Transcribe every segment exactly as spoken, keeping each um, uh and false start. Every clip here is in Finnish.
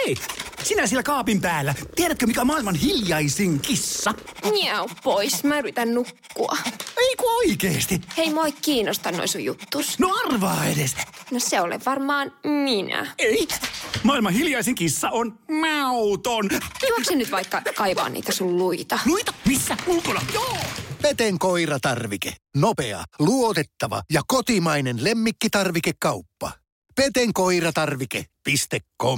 Hei, sinä siellä kaapin päällä. Tiedätkö, mikä on maailman hiljaisin kissa? Miau pois, mä yritän nukkua. Ei kun oikeesti. Hei, moi kiinnosta noi sun juttus. No arvaa edes. No se ole varmaan minä. Ei. Maailman hiljaisin kissa on mauton. Juokse nyt vaikka kaivaa niitä sun luita. Luita? Missä? Ulkona? Joo. Peten koiratarvike. Nopea, luotettava ja kotimainen lemmikkitarvikekauppa. peten koiratarvike piste com.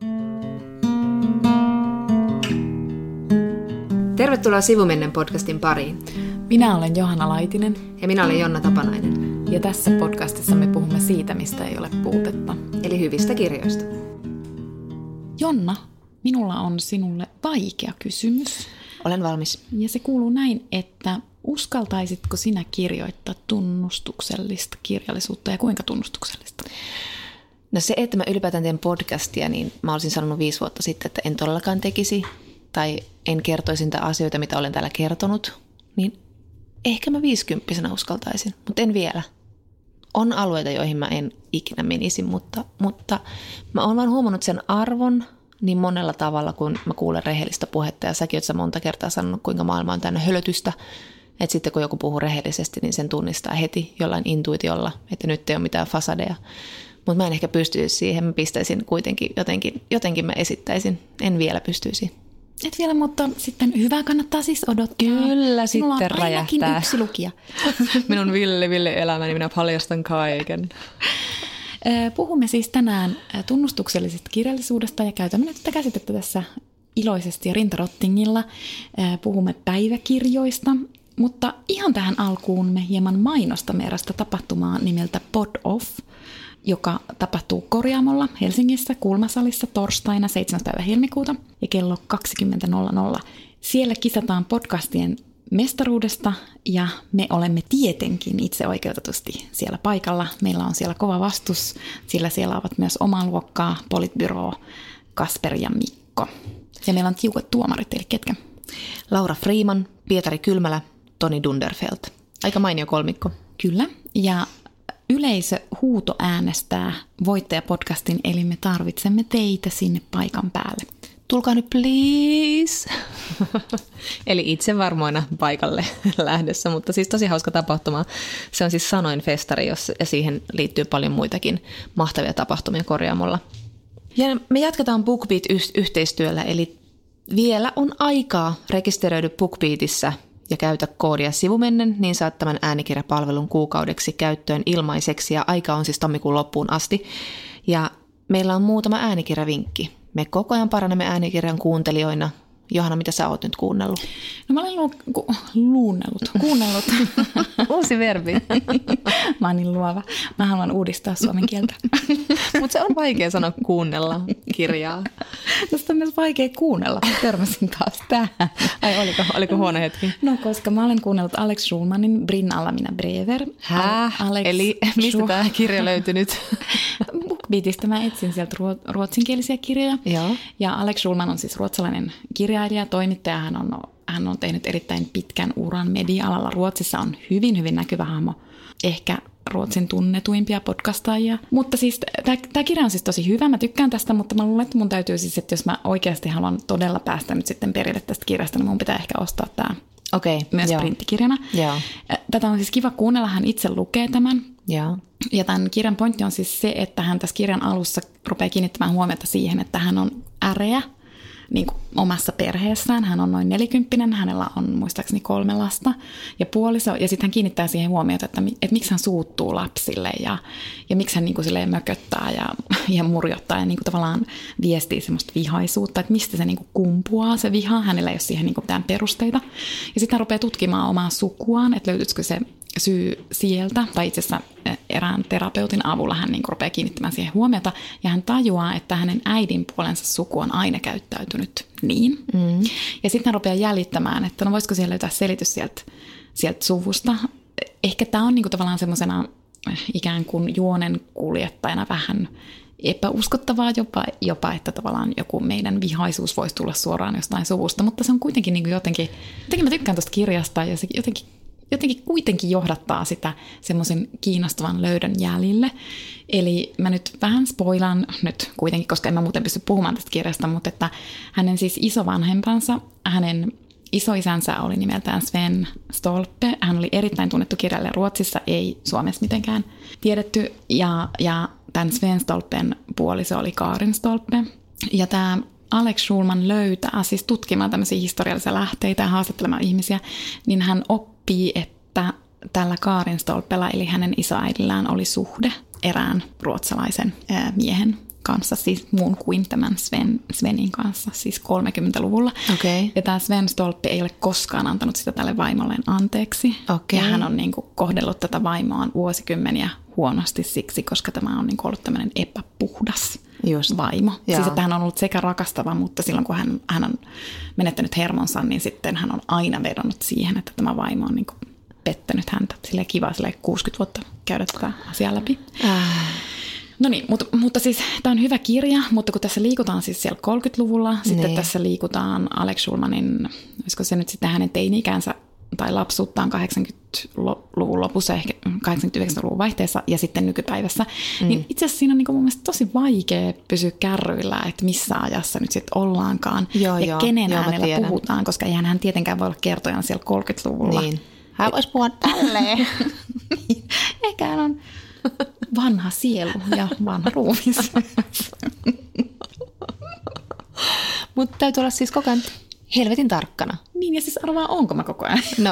Tervetuloa Sivumennen podcastin pariin. Minä olen Johanna Laitinen. Ja minä olen Jonna Tapanainen. Ja tässä podcastissa me puhumme siitä, mistä ei ole puutetta. Eli hyvistä kirjoista. Jonna, minulla on sinulle vaikea kysymys. Olen valmis. Ja se kuuluu näin, että uskaltaisitko sinä kirjoittaa tunnustuksellista kirjallisuutta ja kuinka tunnustuksellista? No se, että mä ylipäätään teen podcastia, niin mä olisin sanonut viisi vuotta sitten, että en todellakaan tekisi tai en kertoisi niitä asioita, mitä olen täällä kertonut, niin ehkä mä viisikymppisenä uskaltaisin, mutta en vielä. On alueita, joihin mä en ikinä menisi, mutta, mutta mä oon vaan huomannut sen arvon niin monella tavalla, kun mä kuulen rehellistä puhetta. Ja säkin oot sä monta kertaa sanonut, kuinka maailma on täynnä hölötystä. Että sitten kun joku puhuu rehellisesti, niin sen tunnistaa heti jollain intuitiolla, että nyt ei ole mitään fasadeja. Mutta mä en ehkä pystyisi siihen, mä pistäisin kuitenkin, jotenkin, jotenkin mä esittäisin, en vielä pystyisi. Et vielä, mutta sitten hyvä kannattaa siis odottaa. Kyllä, sinulla sitten on ainakin räjähtää. yksi lukija. Minun Ville, Ville elämäni, minä paljastan kaiken. Puhumme siis tänään tunnustuksellisesta kirjallisuudesta ja käytämme nyt tätä käsitettä tässä iloisesti ja rintarottingilla. Puhumme päiväkirjoista, mutta ihan tähän alkuun me hieman mainostamme erästä tapahtumaa nimeltä Pod Off, joka tapahtuu Korjaamolla Helsingissä Kulmasalissa torstaina seitsemäs päivä helmikuuta ja kello kaksikymmentä nolla nolla. Siellä kisataan podcastien mestaruudesta ja me olemme tietenkin itse oikeutetusti siellä paikalla. Meillä on siellä kova vastus, sillä siellä ovat myös omaa luokkaa, Politbyro, Kasper ja Mikko. Ja meillä on tiukat tuomarit, eli ketkä? Laura Freeman, Pietari Kylmälä, Toni Dunderfeld. Aika mainio kolmikko. Kyllä, ja yleisö huuto äänestää voittajapodcastin, eli me tarvitsemme teitä sinne paikan päälle. Tulkaa nyt please. Eli itse varmoina paikalle lähdössä, mutta siis tosi hauska tapahtuma. Se on siis Sanoin festari, jos, ja siihen liittyy paljon muitakin mahtavia tapahtumia Korjaamolla. Ja me jatketaan BookBeat-yhteistyöllä, eli vielä on aikaa rekisteröidy BookBeatissä ja käytä koodia sivumennen, niin saat tämän äänikirjapalvelun kuukaudeksi käyttöön ilmaiseksi, ja aika on siis tammikuun loppuun asti. Ja meillä on muutama äänikirjavinkki. Me koko ajan parannamme äänikirjan kuuntelijoina. Johanna, mitä sä oot nyt kuunnellut? No mä olen lu- ku- luunnellut, kuunnellut. Uusi verbi. Mä oon niin luova. Mä haluan uudistaa suomen kieltä. Mutta se on vaikea sanoa kuunnella kirjaa. Tästä on myös vaikea kuunnella. Mä törmäsin taas tähän. Ai oliko, oliko huono hetki? No koska mä olen kuunnellut Alex Schulmanin Brinn alla mina brever. Häh? Alex Eli mistä Schul- tämä kirja löytyi nyt? BookBeatista mä etsin sieltä ruo- ruotsinkielisiä kirjoja. Joo. Ja Alex Schulman on siis ruotsalainen kirjailija, toimittaja. Hän on, hän on tehnyt erittäin pitkän uran media-alalla. Ruotsissa on hyvin, hyvin näkyvä hahmo. Ehkä Ruotsin tunnetuimpia podcastajia. Mutta siis tämä kirja on siis tosi hyvä. Mä tykkään tästä, mutta mä luulen, että mun täytyy siis, että jos mä oikeasti haluan todella päästä nyt sitten perille tästä kirjasta, niin mun pitää ehkä ostaa tämä okay, myös joo. printtikirjana. Joo. Tätä on siis kiva kuunnella. Hän itse lukee tämän. Joo. Ja tämän kirjan pointti on siis se, että hän tässä kirjan alussa rupeaa kiinnittämään huomiota siihen, että hän on äreä niin kuin omassa perheessään. Hän on noin nelikymppinen, hänellä on muistaakseni kolme lasta ja puoliso. Ja sitten hän kiinnittää siihen huomiota, että, että miksi hän suuttuu lapsille ja, ja miksi hän niin kuin silleen mököttää ja, ja murjottaa ja niin kuin tavallaan viestii semmoista vihaisuutta, että mistä se niin kuin kumpuaa se viha. Hänellä ei ole siihen niin kuin mitään perusteita. Ja sitten hän rupeaa tutkimaan omaa sukuaan, että löytyisikö se syy sieltä, tai itse asiassa erään terapeutin avulla hän niin rupeaa kiinnittämään siihen huomiota, ja hän tajuaa, että hänen äidin puolensa suku on aina käyttäytynyt niin. Mm. Ja sitten hän rupeaa jäljittämään, että no voisiko siellä löytää selitys sieltä, sieltä suvusta. Ehkä tämä on niin kuin tavallaan semmoisena ikään kuin juonen kuljettajana vähän epäuskottavaa jopa, jopa, että tavallaan joku meidän vihaisuus voisi tulla suoraan jostain suvusta, mutta se on kuitenkin niin kuin jotenkin, jotenkin mä tykkään tuosta kirjasta, ja se jotenkin jotenkin kuitenkin johdattaa sitä semmoisen kiinnostavan löydön jäljille. Eli mä nyt vähän spoilaan nyt kuitenkin, koska en mä muuten pysty puhumaan tästä kirjasta, mutta että hänen siis isovanhempansa, hänen isoisänsä oli nimeltään Sven Stolpe. Hän oli erittäin tunnettu kirjailija Ruotsissa, ei Suomessa mitenkään tiedetty. Ja, ja tämän Sven Stolpen puoliso oli Karin Stolpe. Ja tämä Alex Schulman löytää, siis tutkimaan tämmöisiä historiallisia lähteitä ja haastattelemaan ihmisiä, niin hän oppii, että tällä Karin Stolpella, eli hänen isoäidillään, oli suhde erään ruotsalaisen ää, miehen kanssa, siis muun kuin tämän Sven, Svenin kanssa, siis kolmekymmentäluvulla. Okay. Ja tämä Sven Stolpe ei ole koskaan antanut sitä tälle vaimolleen anteeksi. Okay. Ja hän on niin kuin kohdellut tätä vaimoaan vuosikymmeniä huonosti siksi, koska tämä on niin kuin ollut tämmöinen epäpuhdas Just. vaimo. Jaa. Siis että hän on ollut sekä rakastava, mutta silloin kun hän, hän on menettänyt hermonsa, niin sitten hän on aina vedonnut siihen, että tämä vaimo on niin kuin pettänyt häntä. Silleen kiva silleen kuusikymmentä vuotta käydä tätä asiaa läpi. Äh. No niin, mutta, mutta siis tämä on hyvä kirja, mutta kun tässä liikutaan siis siellä kolmekymmentäluvulla, niin. Sitten tässä liikutaan Alex Schulmanin, olisiko se nyt sitten hänen teini-ikänsä tai lapsuuttaan kahdeksankymmentäluvun lopussa, ehkä kahdeksankymmentä-yhdeksänkymmentäluvun vaihteessa ja sitten nykypäivässä, mm. niin itse asiassa siinä on niin kuin mun mielestä tosi vaikea pysyä kärryillä, että missä ajassa nyt sitten ollaankaan joo, ja joo, kenen joo, äänellä puhutaan, koska eihän hän tietenkään voi olla kertojan siellä kolmekymmentäluvulla. Niin. Hän voisi puhua tälleen. Ehkä hän on vanha sielu ja vanha ruumis. Mutta täytyy olla siis koko ajan helvetin tarkkana. Niin, ja siis arvaa, onko mä koko ajan? No,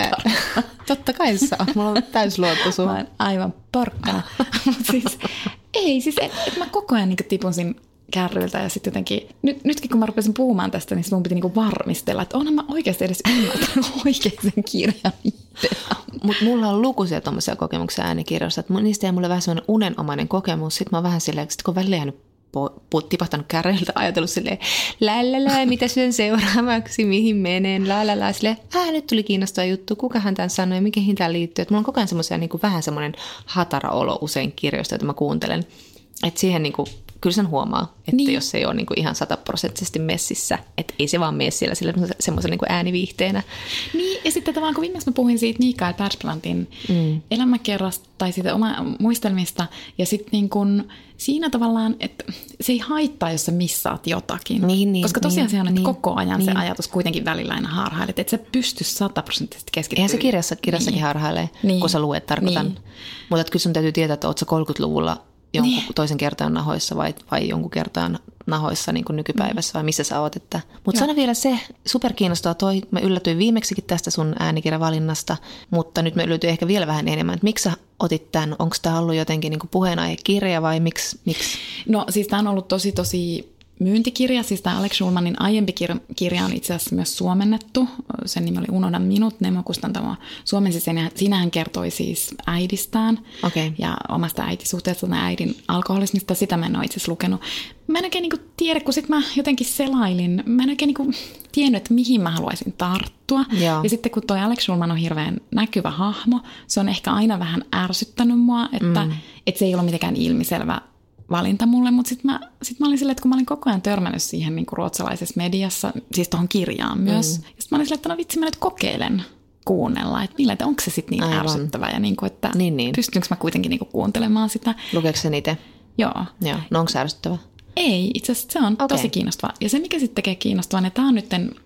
äh, totta kai sä oot. Mulla on täysluotto sun. Mä oon aivan porkkana. siis, ei, siis et, et mä koko ajan niin tipun siinä kärryiltä ja sitten jotenkin, nyt, nytkin kun mä rupesin puhumaan tästä, niin mun piti niin varmistella, että onhan mä oikeasti edes ymmärtänyt oikein sen kirjan itse. Mutta mulla on lukuisia tommosia kokemuksia äänikirjoissa, että niistä jäi mulle vähän sellainen unenomainen kokemus. Sitten mä oon vähän silleen, että kun välillä jäänyt po- tipahtanut kärryiltä, ajatellut silleen, lälälä, mitä syön seuraavaksi, mihin menen, lälälä, silleen, äh, nyt tuli kiinnostava juttu, kukahan tämän sanoi ja mihin tämä liittyy. Että mulla on koko ajan semmoisia niin kuin vähän semmoinen hatara olo usein kirjoista, joita mä kuuntelen. Että siihen niin kuin, kyllä sen huomaa, että niin. Jos se ei ole niin kuin ihan sataprosenttisesti messissä, että ei se vaan mene siellä sillä semmoisen niin kuin ääniviihteenä. Niin, ja sitten tavallaan kun viimeksi mä puhuin siitä Mikael Persbrandtin mm. elämäkerrasta tai siitä oma muistelmista, ja sitten niin kuin siinä tavallaan, että se ei haittaa, jos sä missaat jotakin. Niin, niin, koska tosiaan niin, se on, että niin, koko ajan niin. Se ajatus kuitenkin välillä aina harhailet, että sä pysty sataprosenttisesti keskittymään. Eihän se kirjassa, kirjassakin niin. harhailee, niin. kun sä luet, tarkoitan. Niin. Mutta kyllä sun täytyy tietää, että oot sä kolmekymmentäluvulla jonkun niin. toisen kertaan nahoissa vai, vai jonkun kertaan nahoissa niin kuin nykypäivässä vai missä sä oot. Että. Mutta sano vielä se, superkiinnostaa toi, mä yllätyin viimeksikin tästä sun äänikirjavalinnasta, mutta nyt me yllätyin ehkä vielä vähän enemmän, että miksi sä otit tämän, onko tämä ollut jotenkin niin kuin puheenaihekirja vai miksi, miksi? No siis tämä on ollut tosi tosi myyntikirja, siis tämä Alex Schulmanin aiempi kirja on itse asiassa myös suomennettu. Sen nimi oli Unohda minut, Nemo Kustantamo suomensi sen, ja siinä hän kertoi siis äidistään okay. ja omasta äitisuhteesta ja äidin alkoholismista. Sitä mä en ole itse asiassa lukenut. Mä en oikein niin tiedä, kun sit mä jotenkin selailin, mä en oikein niin tiennyt, että mihin mä haluaisin tarttua. Joo. Ja sitten kun toi Alex Schulman on hirveän näkyvä hahmo, se on ehkä aina vähän ärsyttänyt mua, että, mm. että se ei ole mitenkään ilmiselvä valinta mulle, mutta sitten mä, sit mä olin silleen, että kun mä olin koko ajan törmännyt siihen niin kuin ruotsalaisessa mediassa, siis tuohon kirjaan myös, mm. ja sitten mä olin silleen, että no vitsi, mä nyt kokeilen kuunnella, että millä, että onko se sitten niin Aivan. ärsyttävä, ja niin kuin, että niin, niin. pystynkö mä kuitenkin niin kuin kuuntelemaan sitä. Lukeeko sen itse? Joo. Joo. No onko se ärsyttävä? Ei, itse asiassa se on okay. tosi kiinnostava. Ja se, mikä sitten tekee kiinnostavan, että tämä on nyt äm,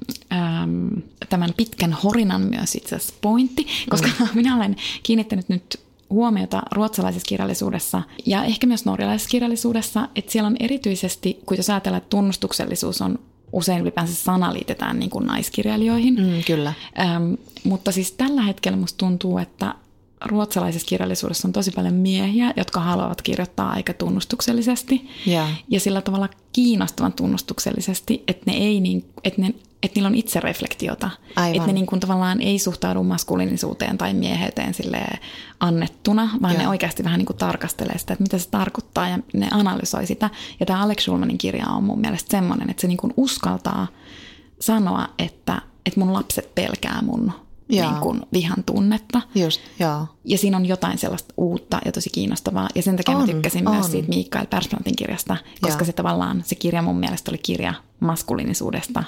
tämän pitkän horinan myös itse asiassa pointti, koska mm. minä olen kiinnittänyt nyt huomiota ruotsalaisessa kirjallisuudessa ja ehkä myös norjalaisessa kirjallisuudessa, että siellä on erityisesti, kun jos ajatellaan, että tunnustuksellisuus on usein ylipäänsä sana liitetään niin kuin naiskirjailijoihin. Mm, kyllä. Ähm, mutta siis tällä hetkellä musta tuntuu, että ruotsalaisessa kirjallisuudessa on tosi paljon miehiä, jotka haluavat kirjoittaa aika tunnustuksellisesti yeah. ja sillä tavalla kiinnostavan tunnustuksellisesti, että ne ei niin, että ne että niillä on itsereflektiota, Aivan. että ne niin kuin tavallaan ei suhtaudu maskuliinisuuteen tai mieheyteen silleen annettuna, vaan Joo. ne oikeasti vähän niin kuin tarkastelee sitä, että mitä se tarkoittaa ja ne analysoi sitä. Ja tämä Alex Schulmanin kirja on mun mielestä semmoinen, että se niin kuin uskaltaa sanoa, että, että mun lapset pelkää mun niin kuin vihan tunnetta. Just, joo. Ja siinä on jotain sellaista uutta ja tosi kiinnostavaa. Ja sen takia on, mä tykkäsin on. myös siitä Mikael Persbrandtin kirjasta, koska Joo. se tavallaan, se kirja mun mielestä oli kirja maskuliinisuudesta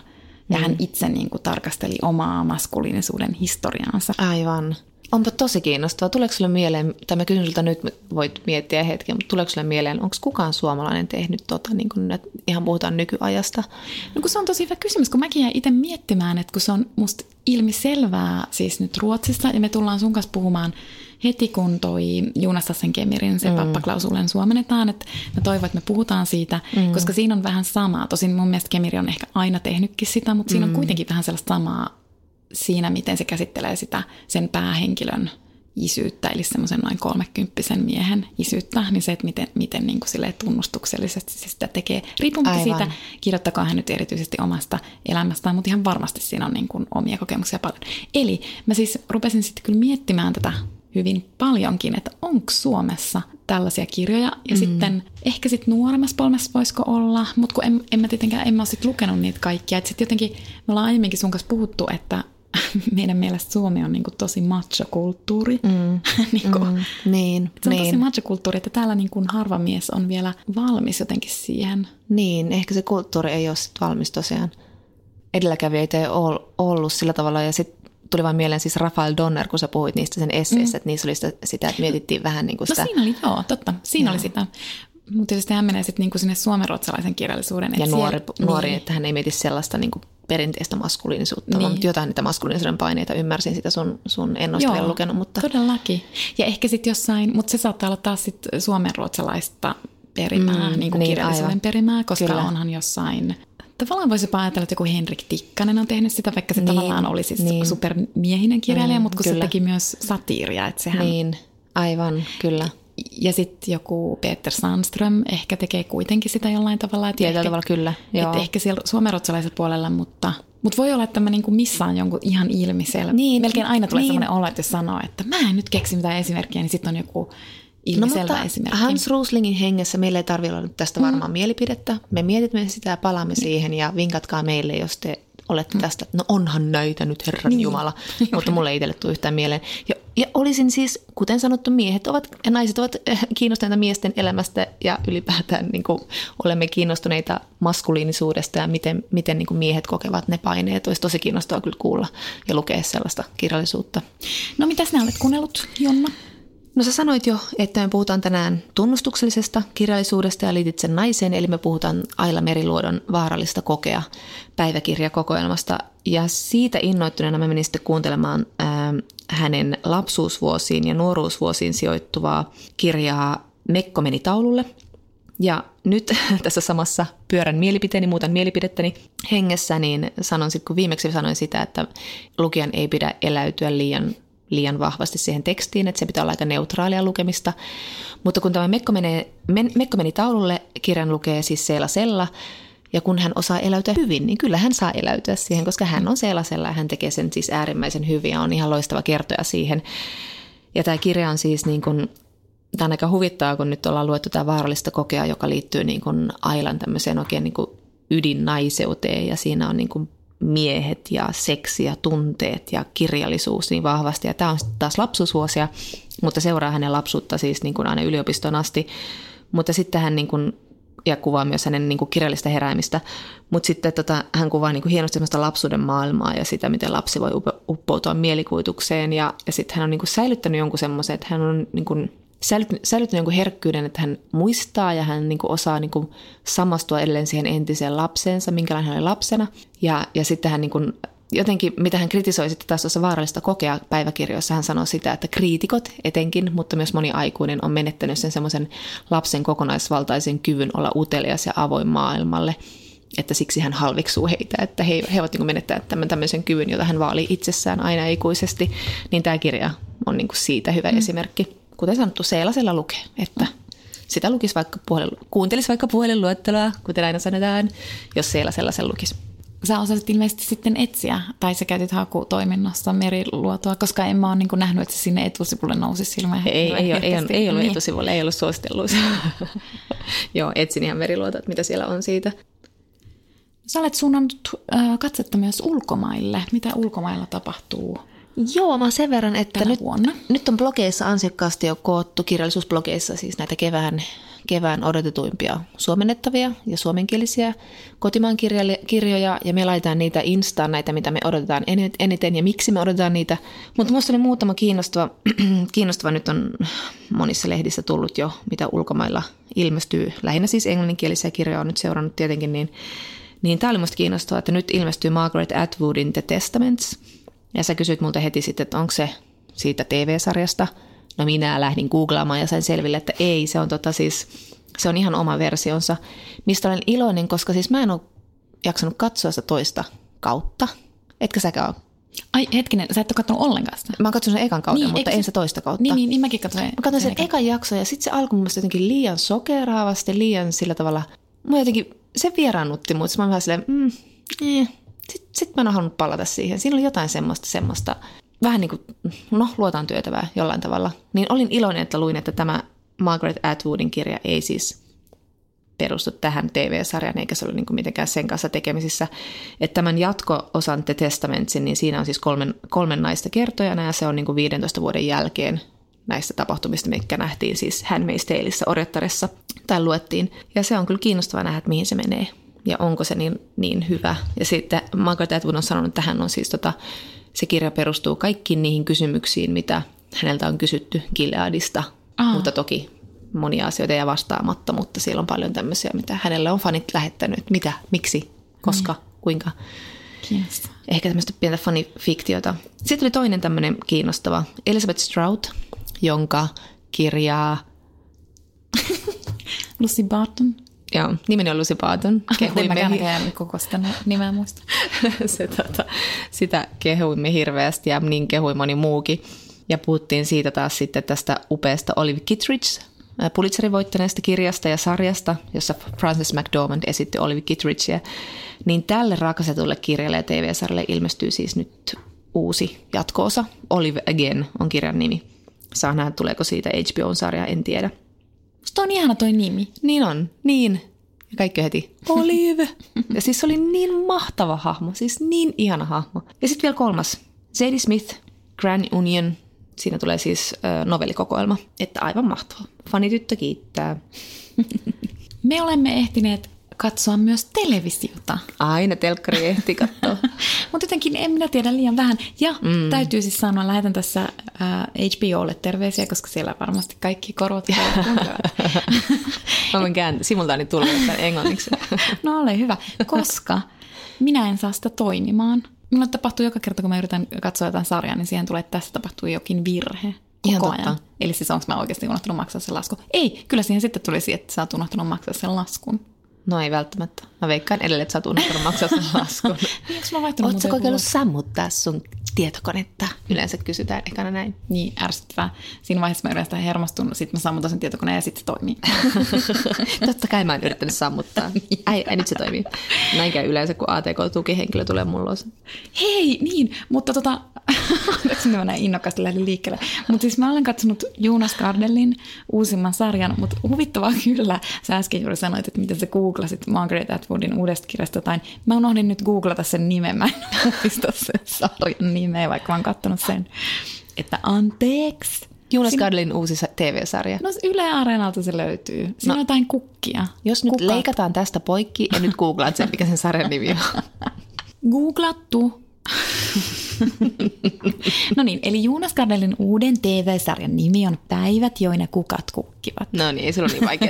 Ja mm. hän itse niin kuin tarkasteli omaa maskuliinisuuden historiaansa. Aivan. Onpa tosi kiinnostavaa. Tuleeko sulle mieleen, tai mä kysyn sulta nyt, voit miettiä hetken, mutta tuleeko sulle mieleen, onko kukaan suomalainen tehnyt tota, niin kuin nyt ihan puhutaan nykyajasta? No kun se on tosi hyvä kysymys, kun mäkin jäin itse miettimään, että kun se on musta ilmiselvää siis nyt Ruotsissa, ja me tullaan sun kanssa puhumaan heti, kun toi Jonas Sassenkemirin se mm. pappaklausulen suomennetaan, että mä toivon, että me puhutaan siitä, mm. koska siinä on vähän samaa. Tosin mun mielestä Kemiri on ehkä aina tehnytkin sitä, mutta siinä mm. on kuitenkin vähän sellaista samaa siinä, miten se käsittelee sitä sen päähenkilön isyyttä, eli semmoisen noin kolmekymppisen miehen isyyttä, niin se, että miten, miten niin kuin silleen tunnustuksellisesti se sitä tekee. Riippumatta siitä, kirjoittakaa hän nyt erityisesti omasta elämästään, mutta ihan varmasti siinä on niin kuin omia kokemuksia paljon. Eli mä siis rupesin sitten kyllä miettimään tätä hyvin paljonkin, että onko Suomessa tällaisia kirjoja, ja mm. sitten ehkä sitten nuoremmassa polmessa voisiko olla, mutta kun en, en mä tietenkään, en mä ole sitten lukenut niitä kaikkia, että sitten jotenkin me ollaan aiemminkin sun kanssa puhuttu, että meidän mielestä Suomi on niinku tosi macho-kulttuuri. Mm. niinku, mm. Niin, se on niin. tosi macho-kulttuuri, että täällä niinku harva mies on vielä valmis jotenkin siihen. Niin, ehkä se kulttuuri ei ole sit valmis tosiaan. Edelläkävijöitä ei ole ollut sillä tavalla, ja sitten tuli vain mieleen siis Rafael Donner, kun sä puhuit niistä sen esseessä, mm. että niissä oli sitä, sitä, että mietittiin vähän niin kuin sitä. No siinä oli, joo, totta, siinä joo. oli sitä. Mutta tietysti hän menee sitten niinku sinne suomenruotsalaisen kirjallisuuden. Ja nuori, siellä, nuori niin. että hän ei mieti sellaista niinku perinteistä maskuliinisuutta, niin. mutta jotain niitä maskuliinisuuden paineita ymmärsin sitä sun, sun ennosta vielä lukenut. Mutta todellakin. Ja ehkä sitten jossain, mutta se saattaa olla taas sitten suomenruotsalaista perimää, mm, niin kuin niin, kirjallisuuden aivan. perimää, koska Kyllä. onhan jossain. Tavallaan voisi ajatella, että joku Henrik Tikkanen on tehnyt sitä, vaikka se niin, tavallaan oli siis niin. supermiehinen kirjailija, mm, mutta kun kyllä. se teki myös satiiria. Että sehän niin, aivan, kyllä. Ja sitten joku Peter Sandström ehkä tekee kuitenkin sitä jollain tavalla. Tietyllä tavalla kyllä. Että ehkä siellä suomenruotsalaisella puolella, mutta, mutta voi olla, että mä niinku missaan jonkun ihan ilmiselvä. Niin, Melkein aina tulee niin. sellainen olo, että jos sanoo, että mä en nyt keksi mitään esimerkkiä, niin sitten on joku ilmiselvä no, esimerkki. Hans Roslingin hengessä meillä ei tarvitse olla tästä varmaan mm. mielipidettä. Me mietimme sitä ja palaamme mm. siihen ja vinkatkaa meille, jos te olette tästä, no onhan näitä nyt Herran niin. Jumala, mutta mulle ei itselle tule yhtään mieleen. Ja, ja olisin siis, kuten sanottu, miehet ovat ja naiset ovat kiinnostuneita miesten elämästä ja ylipäätään niin kuin olemme kiinnostuneita maskuliinisuudesta ja miten, miten niin kuin miehet kokevat ne paineet. Olisi tosi kiinnostavaa kyllä kuulla ja lukea sellaista kirjallisuutta. No mitäs ne olet kuunnellut, Jonna? No sä sanoit jo, että me puhutaan tänään tunnustuksellisesta kirjallisuudesta ja liitit sen naiseen, eli me puhutaan Aila Meriluodon Vaarallista kokea päiväkirjakokoelmasta. Ja siitä innoittuneena mä menin sitten kuuntelemaan ää, hänen lapsuusvuosiin ja nuoruusvuosiin sijoittuvaa kirjaa Mekko meni taululle. Ja nyt tässä samassa pyörän mielipiteeni, muutan mielipidettäni hengessä, niin sanon sitten, kun viimeksi sanoin sitä, että lukijan ei pidä eläytyä liian liian vahvasti siihen tekstiin, että se pitää olla aika neutraalia lukemista. Mutta kun tämä Mekko, menee, men, Mekko meni taululle, kirjan lukee siis Seela Sella, ja kun hän osaa eläytyä hyvin, niin kyllä hän saa eläytyä siihen, koska hän on Seela Sella ja hän tekee sen siis äärimmäisen hyvin ja on ihan loistava kertoja siihen. Ja tämä kirja on siis niin kuin, tämä on aika huvittavaa, kun nyt ollaan luettu tämä Vaarallista kokea, joka liittyy niin kuin Ailan tämmöiseen oikein niin kuin ydinnaiseuteen ja siinä on niin kuin miehet ja seksi ja tunteet ja kirjallisuus niin vahvasti. Ja tämä on taas lapsuusvuosia, mutta seuraa hänen lapsuutta siis niin kuin aina yliopistoon asti. Mutta sitten hän niin kuin, ja kuvaa myös hänen niin kuin kirjallista heräämistä. Mutta sitten tota, hän kuvaa niin kuin hienosti sellaista lapsuuden maailmaa ja sitä, miten lapsi voi uppoutua mielikuvitukseen. Ja, ja sitten hän on niin kuin säilyttänyt jonkun semmoisen, että hän on niin kuin säilyttänyt, säilyttänyt jonkun herkkyyden, että hän muistaa ja hän niin kuin osaa niin kuin samastua edelleen siihen entiseen lapseensa, minkälainen hän oli lapsena. Ja, ja sitten hän niin kuin, jotenkin, mitä hän kritisoi sitten taas tuossa Vaarallista kokea päiväkirjoissa, hän sanoi sitä, että kriitikot etenkin, mutta myös moni aikuinen on menettänyt sen semmoisen lapsen kokonaisvaltaisen kyvyn olla utelias ja avoin maailmalle, että siksi hän halveksuu heitä, että he, he ovat niin kuin menettäneet tämän tämmöisen kyvyn, jota hän vaalii itsessään aina ikuisesti, niin tämä kirja on niin kuin siitä hyvä mm. esimerkki. Kuten sanottu, Seelasella lukee, että sitä lukisi vaikka puhelin, kuuntelisi vaikka puhelinluetteloa, kuten aina sanotaan, jos Seelasella sen lukisi. Sä osasit ilmeisesti sitten etsiä, tai sä käytit hakutoiminnassa Meriluotoa, koska en mä ole niin kuin nähnyt, että se sinne etusivulle nousi silmään. Ei, ei, ei, ei, ei ollut niin. etusivulle, ei ollut suositellut. Joo, etsin ihan Meriluotoa, että mitä siellä on siitä. Sä olet suunnannut äh, katsetta myös ulkomaille. Mitä ulkomailla tapahtuu? Joo, mä sen verran, että nyt, vuonna. nyt on blogeissa ansiokkaasti jo koottu, kirjallisuusblogeissa siis näitä kevään, kevään odotetuimpia suomennettavia ja suomenkielisiä kotimaan kirjoja, ja me laitetaan niitä Instaan, näitä mitä me odotetaan eniten ja miksi me odotetaan niitä. Mutta musta oli muutama kiinnostava, kiinnostava nyt on monissa lehdissä tullut jo, mitä ulkomailla ilmestyy. Lähinnä siis englanninkielisiä kirjoja on nyt seurannut tietenkin, niin, niin tämä oli musta kiinnostavaa, että nyt ilmestyy Margaret Atwoodin The Testaments. Ja sä kysyit multa heti sitten, että onko se siitä T V-sarjasta. No minä lähdin googlaamaan ja sain selville, että ei, se on, tota siis, se on ihan oma versionsa, mistä olen iloinen, koska siis mä en ole jaksanut katsoa sitä toista kautta. Etkä säkään ole? Ai hetkinen, sä et ole katsonut ollenkaan sitä? Mä oon katsonut sen ekan kauden, niin, mutta en se... sitä toista kautta. Niin, niin, niin mäkin katsoin. Mä katsoin sen, sen ekan jakson ja sitten se alkoi mun mielestä jotenkin liian sokeraavasti, liian sillä tavalla. Mä jotenkin, se vieraannutti mut, mä oon vähän silleen, mm, eh. Sitten sit mä en ole halunnut palata siihen. Siinä oli jotain semmoista, semmoista vähän niin kuin, no luotaan työtävää jollain tavalla. Niin olin iloinen, että luin, että tämä Margaret Atwoodin kirja ei siis perustu tähän T V-sarjaan, eikä se ole niin kuin mitenkään sen kanssa tekemisissä. Että tämän jatko-osan The Testamentsin, niin siinä on siis kolmen, kolmen naista kertojana, ja se on niin kuin viidentoista vuoden jälkeen näistä tapahtumista, mitkä nähtiin siis Handmaid's Taleissa orjattaressa tai luettiin. Ja se on kyllä kiinnostavaa nähdä, että mihin se menee. Ja onko se niin, niin hyvä. Ja sitten Margaret Atwood on sanonut, että hän on siis, tota, se kirja perustuu kaikkiin niihin kysymyksiin, mitä häneltä on kysytty Gileadista. Aa. Mutta toki monia asioita jää vastaamatta, mutta siellä on paljon tämmöisiä, mitä hänelle on fanit lähettänyt. Mitä, miksi, koska, mm. kuinka. Kiinnostaa. Ehkä tämmöistä pientä fanifiktiota. Sitten oli toinen tämmöinen kiinnostava, Elizabeth Strout, jonka kirjaa Lucy Barton. Joo, nimeni on Lucy Barton. Kehuimme hi- koko sitä nimeä muista. Se, tota, sitä kehuimme hirveästi ja niin kehui moni muukin. Ja puhuttiin siitä taas sitten tästä upeasta Olive Kittredge, Pulitzerin voittaneesta kirjasta ja sarjasta, jossa Frances McDormand esitti Olive Kittredgeä. Niin tälle rakastetulle kirjalle ja T V-sarjalle ilmestyy siis nyt uusi jatko-osa. Olive Again on kirjan nimi. Saa nähdä, tuleeko siitä H B O-sarja, en tiedä. Musta on ihana toi nimi. Niin on, niin. Ja kaikki heti, Olive. Ja siis se oli niin mahtava hahmo, siis niin ihana hahmo. Ja sitten vielä kolmas, Zadie Smith, Grand Union. Siinä tulee siis äh, novellikokoelma, että aivan mahtava. Fanityttö kiittää. Me olemme ehtineet katsoa myös televisiota. Aina telkkari ehti katsoa. Mutta jotenkin en minä tiedä liian vähän. Ja mm. täytyy siis sanoa, lähetän tässä äh, H B O:lle terveisiä, koska siellä varmasti kaikki korvat kuuntelevat. Mä voin kääntää simultaani tulla englanniksi. No ole hyvä, koska minä en saa sitä toimimaan. Minulle tapahtuu joka kerta, kun mä yritän katsoa jotain sarjaa, niin siihen tulee, että tässä tapahtuu jokin virhe koko ajan. Eli siis onko mä oikeasti unohtanut maksaa sen laskun? Ei, kyllä siihen sitten tulisi, että sä oot unohtanut maksaa sen laskun. No ei välttämättä. Mä veikkaan edelleen, että sä oot unohtanut maksaa sen laskun. Ootko sä kokeillut sammuttaa sun tietokonetta? Yleensä kysytään ekana näin. Niin, ärsyttävää. Siinä vaiheessa mä yritän sitä hermostunut, sitten mä sammutan sen tietokoneen ja sitten se toimii. Totta kai mä en yrittänyt sammuttaa. Ai, ai nyt se toimii. Näin käy yleensä, kun A T K-tukihenkilö tulee mulla osa. Hei, niin, mutta tota, anteeksi mä näin innokkaasti lähdin liikkeelle. Mutta siis mä olen katsonut Jonas Gardellin uusimman sarjan, mutta huvittavaa kyllä. Sä äsken juuri sanoit, että miten sä googlasit Margaret Atwoodin uudesta kirjasta jotain. Mä unohdin nyt googlata sen nimen, mä en muista sen sarjan nimeä, vaikka mä oon kattonut sen. Että anteeksi. Jonas Sin... Gardellin uusi T V-sarja. No Yle Areenalta se löytyy. Siinä no, on jotain kukkia. Jos nyt Kukat. leikataan tästä poikki ja nyt googlaat sen, mikä sen sarjan nimi on. Googlattu. No niin, eli Jonas Gardellin uuden T V-sarjan nimi on Päivät, joina kukat kukkivat. No niin, ei se ole niin vaikeaa.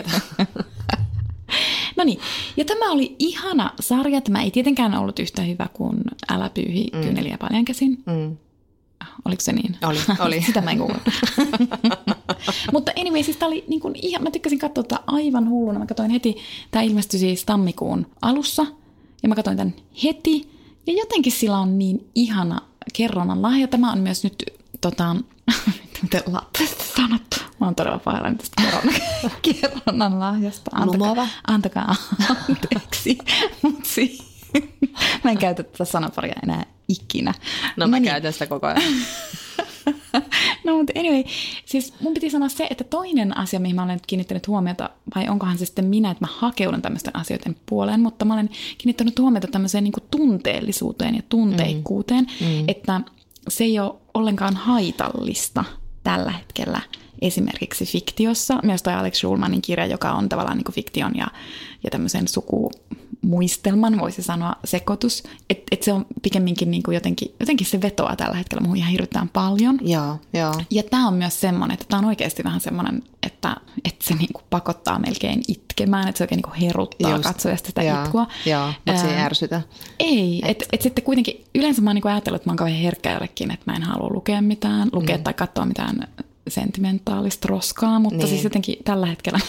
No niin, ja tämä oli ihana sarja. Tämä ei tietenkään ollut yhtä hyvä kuin Älä pyyhi mm. kyyneliä paljon käsin. Mm. Oliko se niin? Oli, oli. Sitä mä en kuullut. Mutta anyway, siis tää oli niin kuin ihan, mä tykkäsin katsoa tätä aivan hulluna. Mä katsoin heti, tämä ilmestyi siis tammikuun alussa, ja mä katsoin tämän heti. Ja jotenkin sillä on niin ihana kerronnan lahja. Tämä on myös nyt, tota, miten lapsesta sanottu? Mä oon todella pahoillani tästä kerronnan lahjasta. Antakaa, antakaa anteeksi. Mut si- mä en käytä tätä sanaparia enää ikinä. No mä no käytän niin. sitä koko ajan. No mutta anyway, siis mun piti sanoa se, että toinen asia, mihin mä olen kiinnittänyt huomiota, vai onkohan se sitten minä, että mä hakeudun tämmöisten asioiden puoleen, mutta mä olen kiinnittänyt huomiota tämmöiseen niin kuin tunteellisuuteen ja tunteikkuuteen, mm. Mm. että se ei ole ollenkaan haitallista tällä hetkellä esimerkiksi fiktiossa. Myös toi Alex Schulmanin kirja, joka on tavallaan niin kuin fiktion ja, ja tämmöisen sukumuistelman, voisi sanoa, sekoitus. Että et se on pikemminkin niin kuin jotenkin, jotenkin se vetoaa tällä hetkellä muuhun ihan hirveän paljon. Joo, joo. Ja tämä on myös semmoinen, että tämä on oikeasti vähän semmoinen, että, että se niin kuin pakottaa melkein itkemään, että se oikein niin kuin heruttaa Just, katsojasta sitä joo, itkua. Joo, mutta se ei ärsytä. Ei, että et, et sitten kuitenkin yleensä mä oon niin ajatellut, että mä oon kauhean herkkä jollekin, että mä en halua lukea mitään, lukea mm. tai katsoa mitään sentimentaalista roskaa, mutta niin. siis jotenkin tällä hetkellä,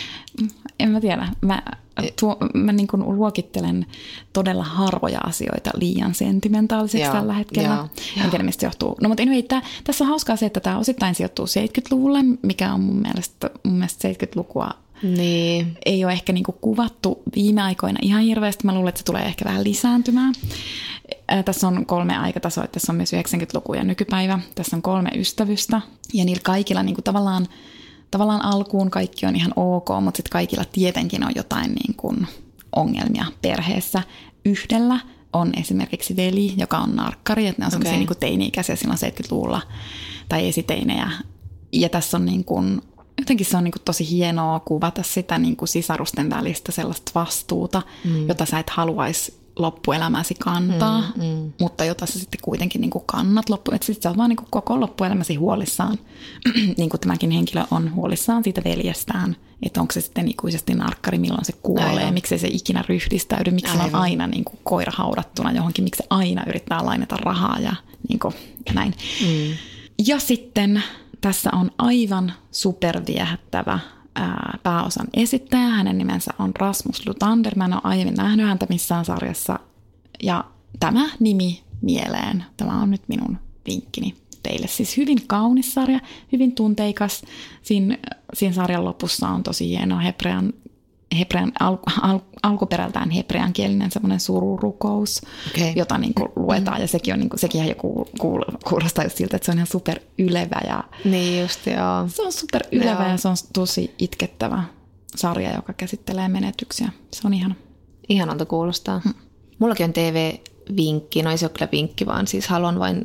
en mä tiedä, mä, tuo, mä niin kuin luokittelen todella harvoja asioita liian sentimentaaliseksi Jaa, tällä hetkellä. Jaa, en tiedä, mistä se johtuu. No mutta anyway, tää, tässä on hauskaa se, että tämä osittain sijoittuu seitsemänkymmentäluvulle, mikä on mun mielestä, mun mielestä seitsemänkymmentälukua niin. ei ole ehkä niin kuin kuvattu viime aikoina ihan hirveästi. Mä luulen, että se tulee ehkä vähän lisääntymään. Tässä on kolme aikatasoa, tässä on myös yhdeksänkymmentäluku ja nykypäivä. Tässä on kolme ystävystä ja niillä kaikilla niin kuin tavallaan, tavallaan alkuun kaikki on ihan ok, mutta sitten kaikilla tietenkin on jotain niin kuin ongelmia perheessä. Yhdellä on esimerkiksi veli, joka on narkkari, että ne on okay. sellaisia niin kuin teini-ikäisiä silloin seitsemänkymmentäluvulla tai esiteinejä. Ja tässä on niin kuin, jotenkin se on niin kuin tosi hienoa kuvata sitä niin kuin sisarusten välistä sellaista vastuuta, mm. jota sä et haluaisi loppuelämäsi kantaa, mm, mm. mutta jota sä sitten kuitenkin niin kuin kannat loppuun. Että sitten sä oot vaan niin kuin koko loppuelämäsi huolissaan, niin kuin tämäkin henkilö on huolissaan siitä veljestään, että onko se sitten ikuisesti narkkari, milloin se kuolee, Aivan. miksei se ikinä ryhdistäydy, miksi se on aina niin kuin koira haudattuna johonkin, miksi se aina yrittää lainata rahaa ja, niin kuin, ja näin. Mm. Ja sitten tässä on aivan superviehättävä pääosan esittäjä. Hänen nimensä on Rasmus Luthander. Mä en ole aiemmin nähnyt häntä missään sarjassa. Ja tämä nimi mieleen. Tämä on nyt minun vinkkini teille. Siis hyvin kaunis sarja, hyvin tunteikas. Siinä, siinä sarjan lopussa on tosi hieno hebrean, hebrean al, al, alkuperältään hebreankielinen semmoinen sururukous, okay. jota niin kuin luetaan. Ja sekin on niin kuin, sekin jo kuul, kuul, kuulostaa just siltä, että se on ihan super ylevä. Ja niin just, joo. Se on super ylevä joo. ja se on tosi itkettävä sarja, joka käsittelee menetyksiä. Se on ihana. Ihanalta kuulostaa. Hmm. Mullakin on T V-vinkki, no ei se ole kyllä vinkki, vaan siis haluan vain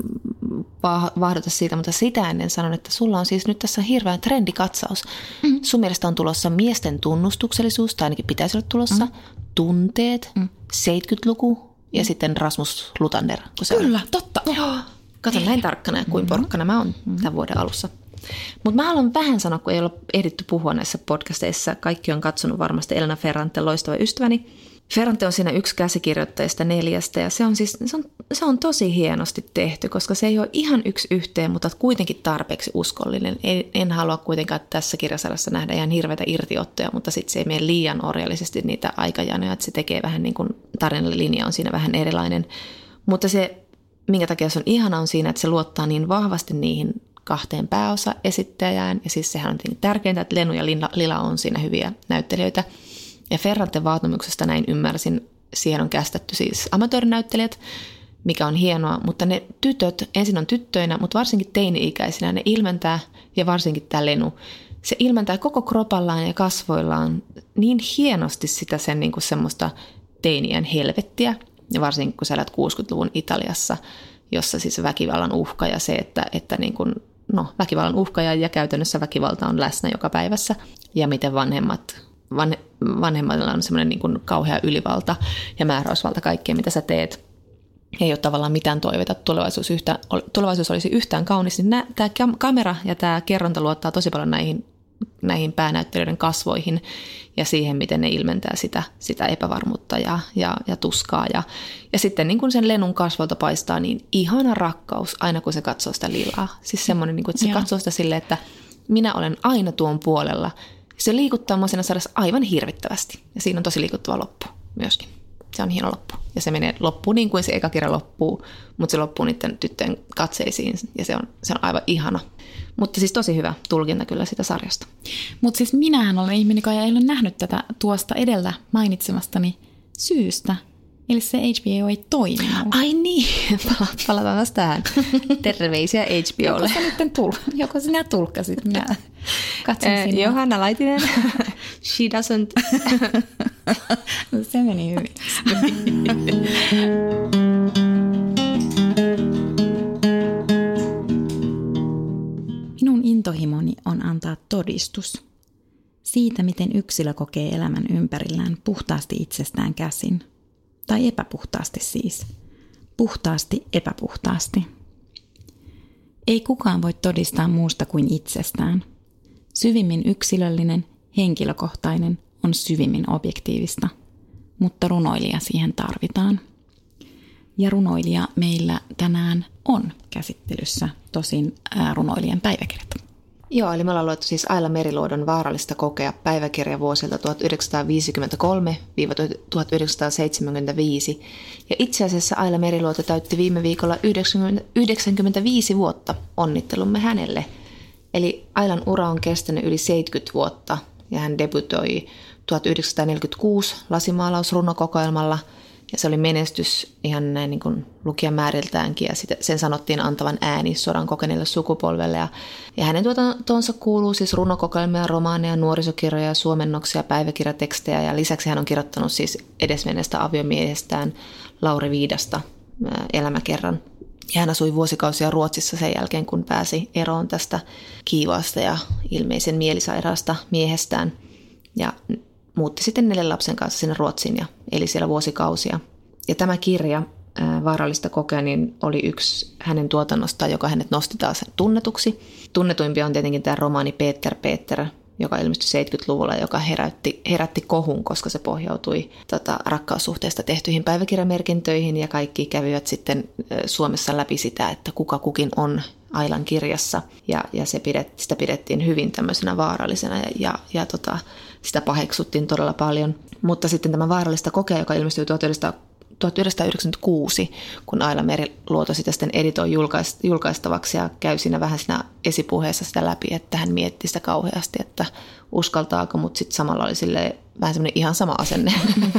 vahdota siitä, mutta sitä ennen sanon, että sulla on siis nyt tässä hirveän trendikatsaus. Mm. Sun mielestä on tulossa miesten tunnustuksellisuus, tai ainakin pitäisi olla tulossa, mm. tunteet, mm. seitsemänkymmentäluku ja mm. sitten Rasmus Luthander. Kyllä, on. Totta. Joo. Kato näin tarkkana ja kuin porkkana mä oon mm. tämän vuoden alussa. Mutta mä haluan vähän sanoa, kun ei ole ehditty puhua näissä podcasteissa. Kaikki on katsonut varmasti Elena Ferrante, loistava ystäväni. Ferrante on siinä yksi käsikirjoittajista neljästä ja se on, siis, se, on, se on tosi hienosti tehty, koska se ei ole ihan yksi yhteen, mutta kuitenkin tarpeeksi uskollinen. En, en halua kuitenkaan tässä kirjasarjassa nähdä ihan hirveitä irtiottoja, mutta sitten se ei mene liian orjallisesti niitä aikajanoja, että se tekee vähän niin kuin tarinallinja on siinä vähän erilainen. Mutta se, minkä takia se on ihana, on siinä, että se luottaa niin vahvasti niihin kahteen pääosa esittäjään. Ja siis sehän on tärkeintä, että Lenu ja Lila on siinä hyviä näyttelijöitä. Ja Ferranten vaatimuksesta näin ymmärsin, siihen on kästetty siis amatöörinäyttelijät, mikä on hienoa, mutta ne tytöt, ensin on tyttöinä, mutta varsinkin teini-ikäisinä ne ilmentää, ja varsinkin tämä Lenu, se ilmentää koko kropallaan ja kasvoillaan niin hienosti sitä sen niin kuin semmoista teinien helvettiä, ja varsinkin kun sä elät kuusikymmentäluvun Italiassa, jossa siis väkivallan uhka ja se, että, että niin kuin, no, väkivallan uhka ja, ja käytännössä väkivalta on läsnä joka päivässä, ja miten vanhemmat Van, vanhemmilla on semmoinen niin kuin kauhea ylivalta ja määräysvalta kaikkeen, mitä sä teet. Ei ole tavallaan mitään toiveita, että tulevaisuus, yhtä, tulevaisuus olisi yhtään kaunis. Niin tämä kamera ja tämä kerronta luottaa tosi paljon näihin, näihin päänäyttelijöiden kasvoihin ja siihen, miten ne ilmentää sitä, sitä epävarmuutta ja, ja, ja tuskaa. Ja, ja sitten niin kun sen Lenun kasvolta paistaa, niin ihana rakkaus aina, kun se katsoo sitä Lilaa. Siis semmoinen, niin kuin, että se Joo. katsoo sitä silleen, että minä olen aina tuon puolella. Se liikuttaa mua siinä sarjassa aivan hirvittävästi. Ja siinä on tosi liikuttava loppu myöskin. Se on hieno loppu. Ja se menee loppuun niin kuin se eka kirja loppuu, mutta se loppuu niiden tyttöjen katseisiin. Ja se on, se on aivan ihana. Mutta siis tosi hyvä tulkinta kyllä sitä sarjasta. Mutta siis minähän olen ihminen, joka ei ole nähnyt tätä tuosta edellä mainitsemastani syystä. Eli se H B O ei toiminut. Ai niin, palataan taas tähän. Terveisiä H B O:lle. Joko, sä tul- Joko sinä tulkkasit, minä katson eh, sinua. Johanna Laitinen, she doesn't. Se meni hyvin. todistus. Siitä, miten yksilö kokee elämän ympärillään puhtaasti itsestään käsin. Tai epäpuhtaasti siis. Puhtaasti epäpuhtaasti. Ei kukaan voi todistaa muusta kuin itsestään. Syvimmin yksilöllinen, henkilökohtainen on syvimmin objektiivista. Mutta runoilija siihen tarvitaan. Ja runoilija meillä tänään on käsittelyssä, tosin ää, runoilijan päiväkirjat. Joo, eli me ollaan luettu siis Aila Meriluodon Vaarallista kokea päiväkirja vuosilta tuhatyhdeksänsataaviisikymmentäkolme tuhatyhdeksänsataaseitsemänkymmentäviisi. Ja itse asiassa Aila Meriluoto täytti viime viikolla yhdeksänkymmentäviisi vuotta. Onnittelumme hänelle. Eli Ailan ura on kestänyt yli seitsemänkymmentä vuotta ja hän debutoi tuhatyhdeksänsataaneljäkymmentäkuusi lasimaalausrunokokoelmalla. Ja se oli menestys ihan näin niin kuin lukijamääriltäänkin ja sitä, sen sanottiin antavan ääni sodan kokeneelle sukupolvelle. Ja, ja hänen tuotantonsa kuuluu siis runokokoelmia, romaaneja, nuorisokirjoja, suomennoksia, päiväkirjatekstejä ja lisäksi hän on kirjoittanut siis edesmenneestä aviomiehestään Lauri Viidasta elämäkerran. Ja hän asui vuosikausia Ruotsissa sen jälkeen, kun pääsi eroon tästä kiivaasta ja ilmeisen mielisairaasta miehestään. Ja muutti sitten neljän lapsen kanssa sinne Ruotsiin ja eli siellä vuosikausia. Ja tämä kirja, ää, Vaarallista kokea, niin oli yksi hänen tuotannostaan, joka hänet nosti taas tunnetuksi. Tunnetuimpia on tietenkin tämä romaani Peter Peter, joka ilmestyi seitsemänkymmentäluvulla, joka herätti, herätti kohun, koska se pohjautui tota, rakkaussuhteesta tehtyihin päiväkirjamerkintöihin ja kaikki kävivät sitten ä, Suomessa läpi sitä, että kuka kukin on Ailan kirjassa. Ja, ja se pidet, sitä pidettiin hyvin tämmöisenä vaarallisena ja, ja, ja tota, sitä paheksuttiin todella paljon. Mutta sitten tämä Vaarallista kokea, joka ilmestyi tuhatyhdeksänsataayhdeksänkymmentäkuusi, kun Aila Meriluoto sitä sitten editoi julkaistavaksi ja käy siinä vähän siinä esipuheessa sitä läpi, että hän mietti sitä kauheasti, että uskaltaako, mutta sitten samalla oli silleen vähän semmoinen ihan sama asenne.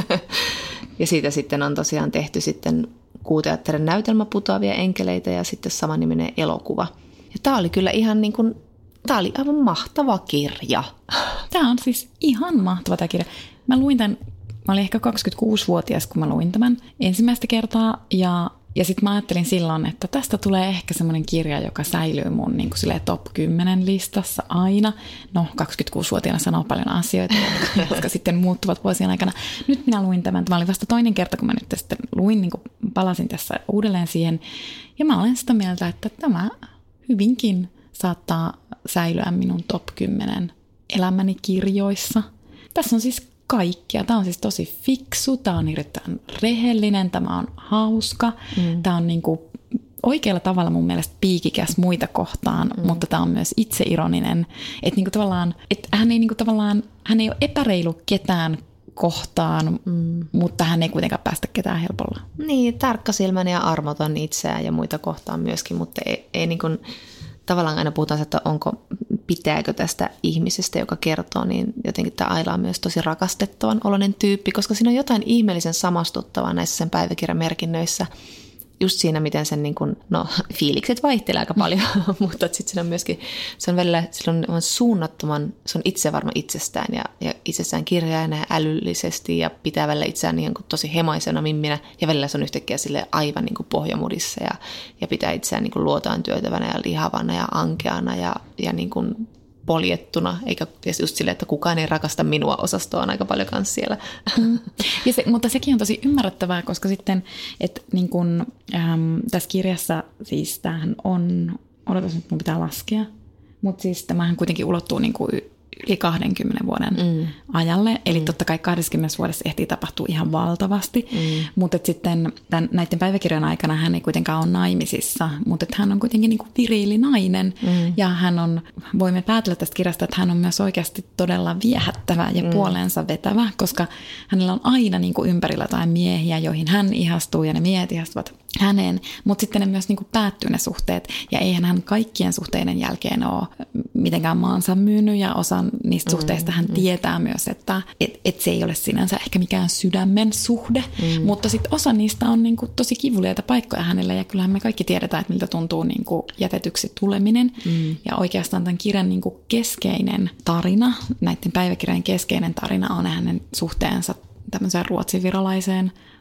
Ja siitä sitten on tosiaan tehty sitten Kuuteatterin näytelmä Putoavia enkeleitä ja sitten samanniminen elokuva. Ja tämä oli kyllä ihan niin kuin, tämä oli aivan mahtava kirja. Tämä on siis ihan mahtava tämä kirja. Mä luin tämän, mä olin ehkä kaksikymmentäkuusivuotias, kun mä luin tämän ensimmäistä kertaa ja, ja sitten mä ajattelin silloin, että tästä tulee ehkä semmoinen kirja, joka säilyy mun niin kuin silleen top kymmenen listassa aina. No, kaksikymmentäkuusivuotiaana sanoo paljon asioita, jotka sitten muuttuvat vuosien aikana. Nyt minä luin tämän. Tämä oli vasta toinen kerta, kun mä nyt sitten luin, niin kuin palasin tässä uudelleen siihen. Ja mä olen sitä mieltä, että tämä hyvinkin saattaa säilyä minun top kymmenen elämäni kirjoissa. Tässä on siis kaikkia. Tämä on siis tosi fiksu, tämä on erittäin rehellinen, tämä on hauska, mm. tämä on niin kuin oikealla tavalla mun mielestä piikikäs muita kohtaan, mm. mutta tämä on myös itseironinen. Että niin kuin tavallaan, että hän ei niin kuin tavallaan, hän ei ole epäreilu ketään kohtaan, mm. mutta hän ei kuitenkaan päästä ketään helpolla. Niin, tarkkasilmäinen ja armoton itseään ja muita kohtaan myöskin, mutta ei, ei niin kuin tavallaan aina puhutaan, että onko, pitääkö tästä ihmisestä, joka kertoo, niin jotenkin tämä Aila on myös tosi rakastettavan oloinen tyyppi, koska siinä on jotain ihmeellisen samastuttavaa näissä sen päiväkirjamerkinnöissä. Just siinä, miten sen niin kuin, no, fiilikset vaihtelee aika paljon, mutta sitten siinä on myöskin, se on välillä, sillä on suunnattoman, se on itsevarma itsestään ja, ja itsessään kirjaajana ja älyllisesti ja pitää välillä itseään niin kuin tosi hemaisena mimminä ja välillä se on yhtäkkiä sille aivan niin kuin pohjamudissa ja, ja pitää itseään niin kuin luotaan työtävänä ja lihavana ja ankeana ja, ja niin kuin poljettuna, eikä just silleen, että kukaan ei rakasta minua osastoa on aika paljon kanssa siellä. Mm. Ja se, mutta sekin on tosi ymmärrettävää, koska sitten, että niin kun, äm, tässä kirjassa siis tämähän on, odotas nyt mun pitää laskea, mutta siis tämähän kuitenkin ulottuu niin kuin yli kahdenkymmenen vuoden mm. ajalle. Eli mm. totta kai kaksikymmentä vuodessa ehtii tapahtua ihan valtavasti. Mm. Mutta sitten tämän, näiden päiväkirjan aikana hän ei kuitenkaan ole naimisissa, mutta hän on kuitenkin niin kuin viriili nainen. Mm. Ja hän on, voimme päätellä tästä kirjasta, että hän on myös oikeasti todella viehättävä ja mm. puoleensa vetävä, koska hänellä on aina niin kuin ympärillä jotain miehiä, joihin hän ihastuu ja ne miehet ihastuvat häneen, mutta sitten ne myös niin kuin päättyy ne suhteet, ja eihän hän kaikkien suhteiden jälkeen ole mitenkään maansa myynyt, ja osa niistä mm, suhteista hän mm. tietää myös, että et, et se ei ole sinänsä ehkä mikään sydämen suhde, mm. mutta sitten osa niistä on niin kuin tosi kivuliaita paikkoja hänelle, ja kyllähän me kaikki tiedetään, että miltä tuntuu niin kuin jätetyksi tuleminen, mm. ja oikeastaan tämän kirjan niin kuin keskeinen tarina, näiden päiväkirjojen keskeinen tarina on hänen suhteensa tämmöiseen ruotsinvirolaiseen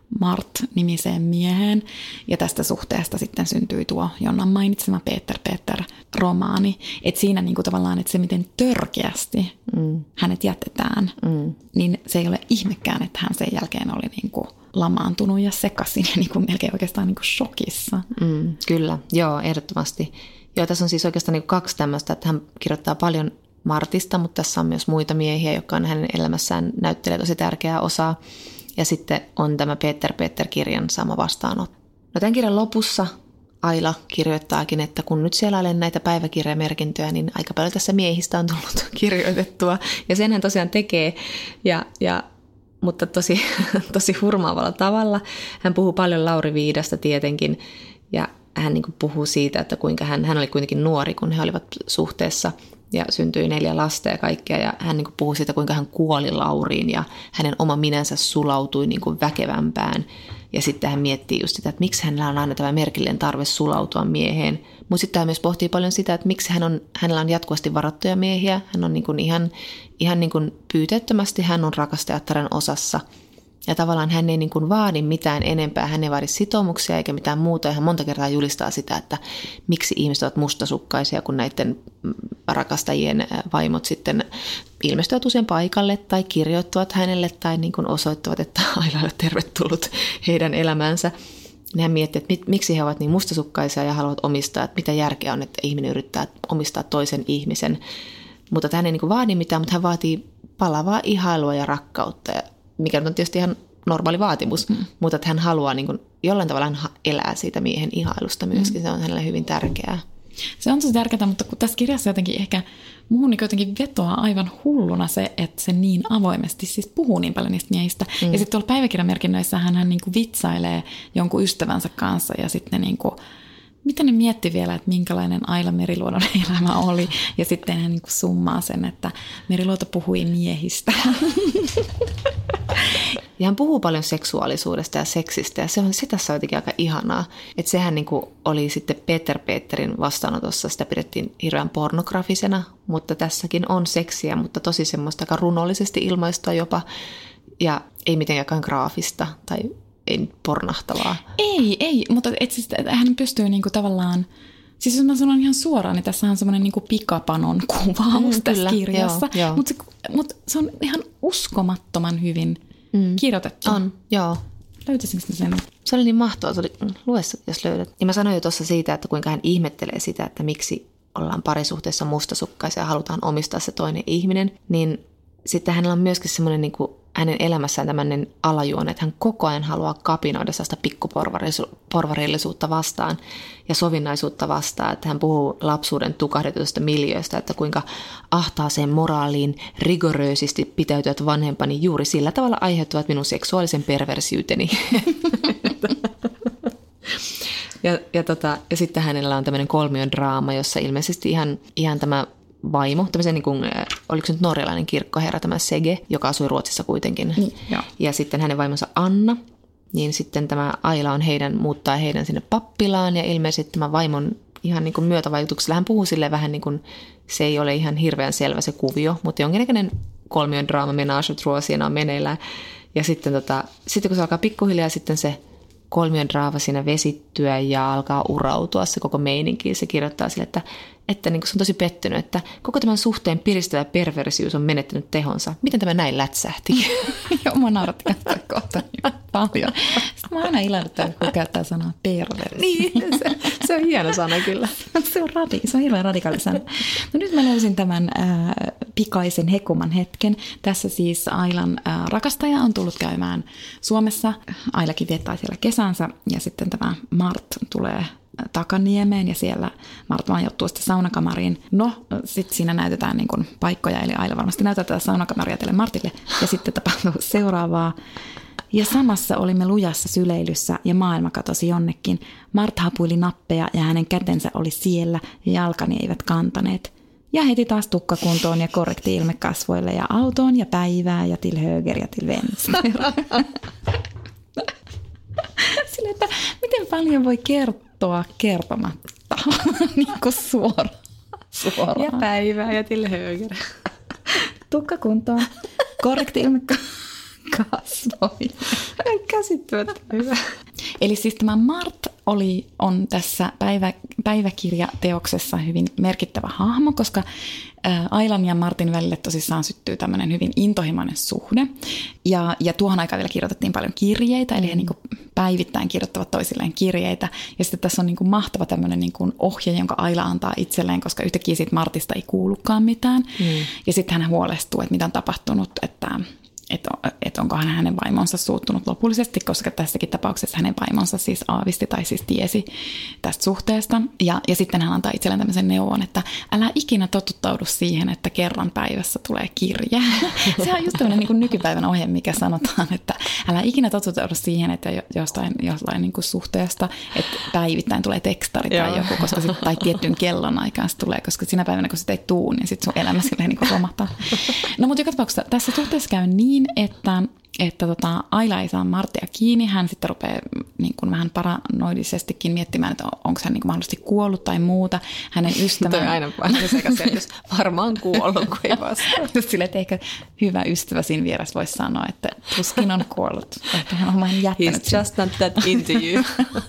Mart-nimiseen mieheen. Ja tästä suhteesta sitten syntyi tuo Jonnan mainitsema Peter Peter-romaani. Että siinä niinku tavallaan, että se miten törkeästi mm. hänet jätetään, mm. niin se ei ole ihmekään, että hän sen jälkeen oli niinku lamaantunut ja sekaisin ja niinku melkein oikeastaan niinku shokissa. Mm, kyllä, joo, ehdottomasti. Joo, tässä on siis oikeastaan niinku kaksi tämmöistä, että hän kirjoittaa paljon Martista, mutta tässä on myös muita miehiä, jotka on hänen elämässään näyttelee tosi tärkeää osaa. Ja sitten on tämä Peter Peter-kirjan sama vastaanotto. No tämän kirjan lopussa Aila kirjoittaakin, että kun nyt selailen näitä päiväkirjamerkintöjä, niin aika paljon tässä miehistä on tullut kirjoitettua. Ja sen hän tosiaan tekee, ja, ja, mutta tosi, tosi hurmaavalla tavalla. Hän puhuu paljon Lauri Viidasta tietenkin, ja hän niin kuin puhuu siitä, että kuinka hän, hän oli kuitenkin nuori, kun he olivat suhteessa. Ja syntyi neljä lasta ja kaikkea, ja hän niin kuin puhui siitä, kuinka hän kuoli Lauriin, ja hänen oma minänsä sulautui niin kuin väkevämpään. Ja sitten hän miettii just sitä, että miksi hänellä on aina tämä merkillinen tarve sulautua mieheen. Mutta sitten hän myös pohtii paljon sitä, että miksi hän on, hänellä on jatkuvasti varattuja miehiä. Hän on niin kuin ihan, ihan niin kuin pyyteettömästi, hän on rakastajattaren osassa. Ja tavallaan hän ei niin kuin vaadi mitään enempää, hän ei vaadi sitoumuksia eikä mitään muuta. Ja hän monta kertaa julistaa sitä, että miksi ihmiset ovat mustasukkaisia, kun näiden rakastajien vaimot sitten ilmestyvät usein paikalle tai kirjoittavat hänelle tai niin kuin osoittavat, että Aila on tervetullut heidän elämäänsä. Ja hän miettii, että miksi he ovat niin mustasukkaisia ja haluavat omistaa, että mitä järkeä on, että ihminen yrittää omistaa toisen ihmisen. Mutta hän ei niin kuin vaadi mitään, mutta hän vaatii palavaa ihailua ja rakkautta, mikä on tietysti ihan normaali vaatimus, mm. mutta että hän haluaa niin kuin, jollain tavalla hän elää siitä miehen ihailusta myöskin, mm. se on hänelle hyvin tärkeää. Se on tosi tärkeää, mutta kun tässä kirjassa jotenkin ehkä muuhun niin jotenkin vetoaa aivan hulluna se, että se niin avoimesti siis puhuu niin paljon niistä miehistä. Mm. Ja sitten tuolla päiväkirjamerkinnöissä hän niin kuin vitsailee jonkun ystävänsä kanssa ja sitten ne niin kuin, mitä ne mietti vielä, että minkälainen Aila Meriluodon elämä oli. Ja sitten hän niin kuin summaa sen, että Meriluoto puhui miehistä. Ja hän puhuu paljon seksuaalisuudesta ja seksistä, ja se, on, se tässä on jotenkin aika ihanaa. Että sehän niin kuin oli sitten Peter Peterin vastaanotossa, sitä pidettiin hirveän pornografisena, mutta tässäkin on seksiä, mutta tosi semmoista aika runollisesti ilmaistua jopa, ja ei mitenkään graafista tai ei pornahtavaa. Ei, ei, mutta et siis, hän pystyy niinku tavallaan, siis jos mä sanon ihan suoraan, niin tässä on semmoinen niinku pikapanon kuvaus mm, tässä kyllä, kirjassa, mutta se, mut se on ihan uskomattoman hyvin mm. kirjoitettu. On, joo. Löytäisinkö sen? Se oli niin mahtavaa, se oli, lue jos löydät. Ja mä sanoin jo tuossa siitä, että kuinka hän ihmettelee sitä, että miksi ollaan parisuhteessa mustasukkaisia ja halutaan omistaa se toinen ihminen, niin sitten hänellä on myöskin semmoinen niin kuin hänen elämässään tämmöinen alajuone, että hän koko ajan haluaa kapinoida sellaista pikkuporvarillisuutta vastaan ja sovinnaisuutta vastaan. Että hän puhuu lapsuuden tukahdetusta miljöistä, että kuinka ahtaaseen moraaliin rigoröösisti pitäytyvät vanhempani juuri sillä tavalla aiheuttavat minun seksuaalisen perversiyteni. ja, ja, tota, ja sitten hänellä on tämmöinen kolmion draama, jossa ilmeisesti ihan, ihan tämä vaimo, tämmöisen niin kuin, oliko se nyt norjalainen kirkkoherra, tämä Sege, joka asui Ruotsissa kuitenkin. Niin, ja sitten hänen vaimonsa Anna, niin sitten tämä Aila on heidän, muuttaa heidän sinne pappilaan, ja ilmeisesti tämä vaimon ihan niin kuin myötävaikutuksella, hän puhuu silleen vähän niin kuin, se ei ole ihan hirveän selvä se kuvio, mutta jonkinnäköinen kolmion draama, menage à trois siinä on meneillään. Ja sitten, tota, sitten kun se alkaa pikkuhiljaa sitten se kolmion draama siinä vesittyä ja alkaa urautua se koko meininki, se kirjoittaa sille, että että niin se on tosi pettynyt, että koko tämän suhteen piristävä perversiys on menettänyt tehonsa. Miten tämä näin lätsähti? Joo, mä nauratti katsoa kohta niin paljon. Sitten mä aina ilahduttaa, kun käyttää sanaa perversio. Niin, se, se on hieno sana kyllä. se, on radi, se on hirveän radikaali sana. No nyt mä löysin tämän äh, pikaisen hekuman hetken. Tässä siis Ailan äh, rakastaja on tullut käymään Suomessa. Ailakin viettää siellä kesänsä ja sitten tämä Mart tulee Takaniemeen ja siellä Mart majoittuu sitten saunakamariin. No, sitten siinä näytetään niin kuin paikkoja, eli Aila varmasti näytetään saunakamaria tälle Martille. Ja sitten tapahtuu seuraavaa. Ja samassa olimme lujassa syleilyssä ja maailma katosi jonnekin. Mart hapuili nappeja ja hänen kätensä oli siellä ja jalkani eivät kantaneet. Ja heti taas tukkakuntoon ja korrekti ilme kasvoille ja autoon ja päivää ja till höger ja till vänster. Sille, että miten paljon voi kertoa kertomatta, niin kuin suoraan. suoraan. Ja päivää ja till höger. Tukka kuntoon, korrekti ilme kasvoihin. Käsittämättä hyvä. Eli siis tämä Mart oli, on tässä päivä, päiväkirjateoksessa hyvin merkittävä hahmo, koska Ailan ja Martin välille tosissaan syttyy tämmöinen hyvin intohimoinen suhde. Ja, ja tuohon aikaan vielä kirjoitettiin paljon kirjeitä, eli he niin kuin päivittäin kirjoittavat toisilleen kirjeitä. Ja sitten tässä on niin kuin mahtava tämmöinen niin kuin ohje, jonka Aila antaa itselleen, koska yhtäkkiä siitä Martista ei kuulukaan mitään. Mm. Ja sitten hän huolestuu, että mitä on tapahtunut, että... Että et onkohan hänen vaimonsa suuttunut lopullisesti, koska tässäkin tapauksessa hänen vaimonsa siis aavisti tai siis tiesi tästä suhteesta. Ja, ja sitten hän antaa itselleen tämmöisen neuvon, että älä ikinä totuttaudu siihen, että kerran päivässä tulee kirje. Se on just tämmöinen niin kuin nykypäivän ohje, mikä sanotaan, että älä ikinä totuttaudu siihen, että jostain, jostain niin kuin suhteesta, että päivittäin tulee tekstari tai joku, koska sit, tai tiettyyn kellon aikaan se tulee, koska sinä päivänä, kun sitä ei tuu, niin sitten sun elämä silleen niin kuin romahtaa. No mutta joka tapauksessa tässä suhteessa käy niin, että, että tota, Aila ei saa Marttia kiinni. Hän sitten rupeaa niin kuin vähän paranoidisestikin miettimään, että onko hän niin kuin mahdollisesti kuollut tai muuta. Hänen ystävän... Toi aina vähän sekaselitys. Varmaan kuollut, kun ei vastaa. Just silleen, että ehkä hyvä ystävä siinä vieressä voisi sanoa, että tuskin on kuollut. Että hän on vain jättänyt. He's just not that into you.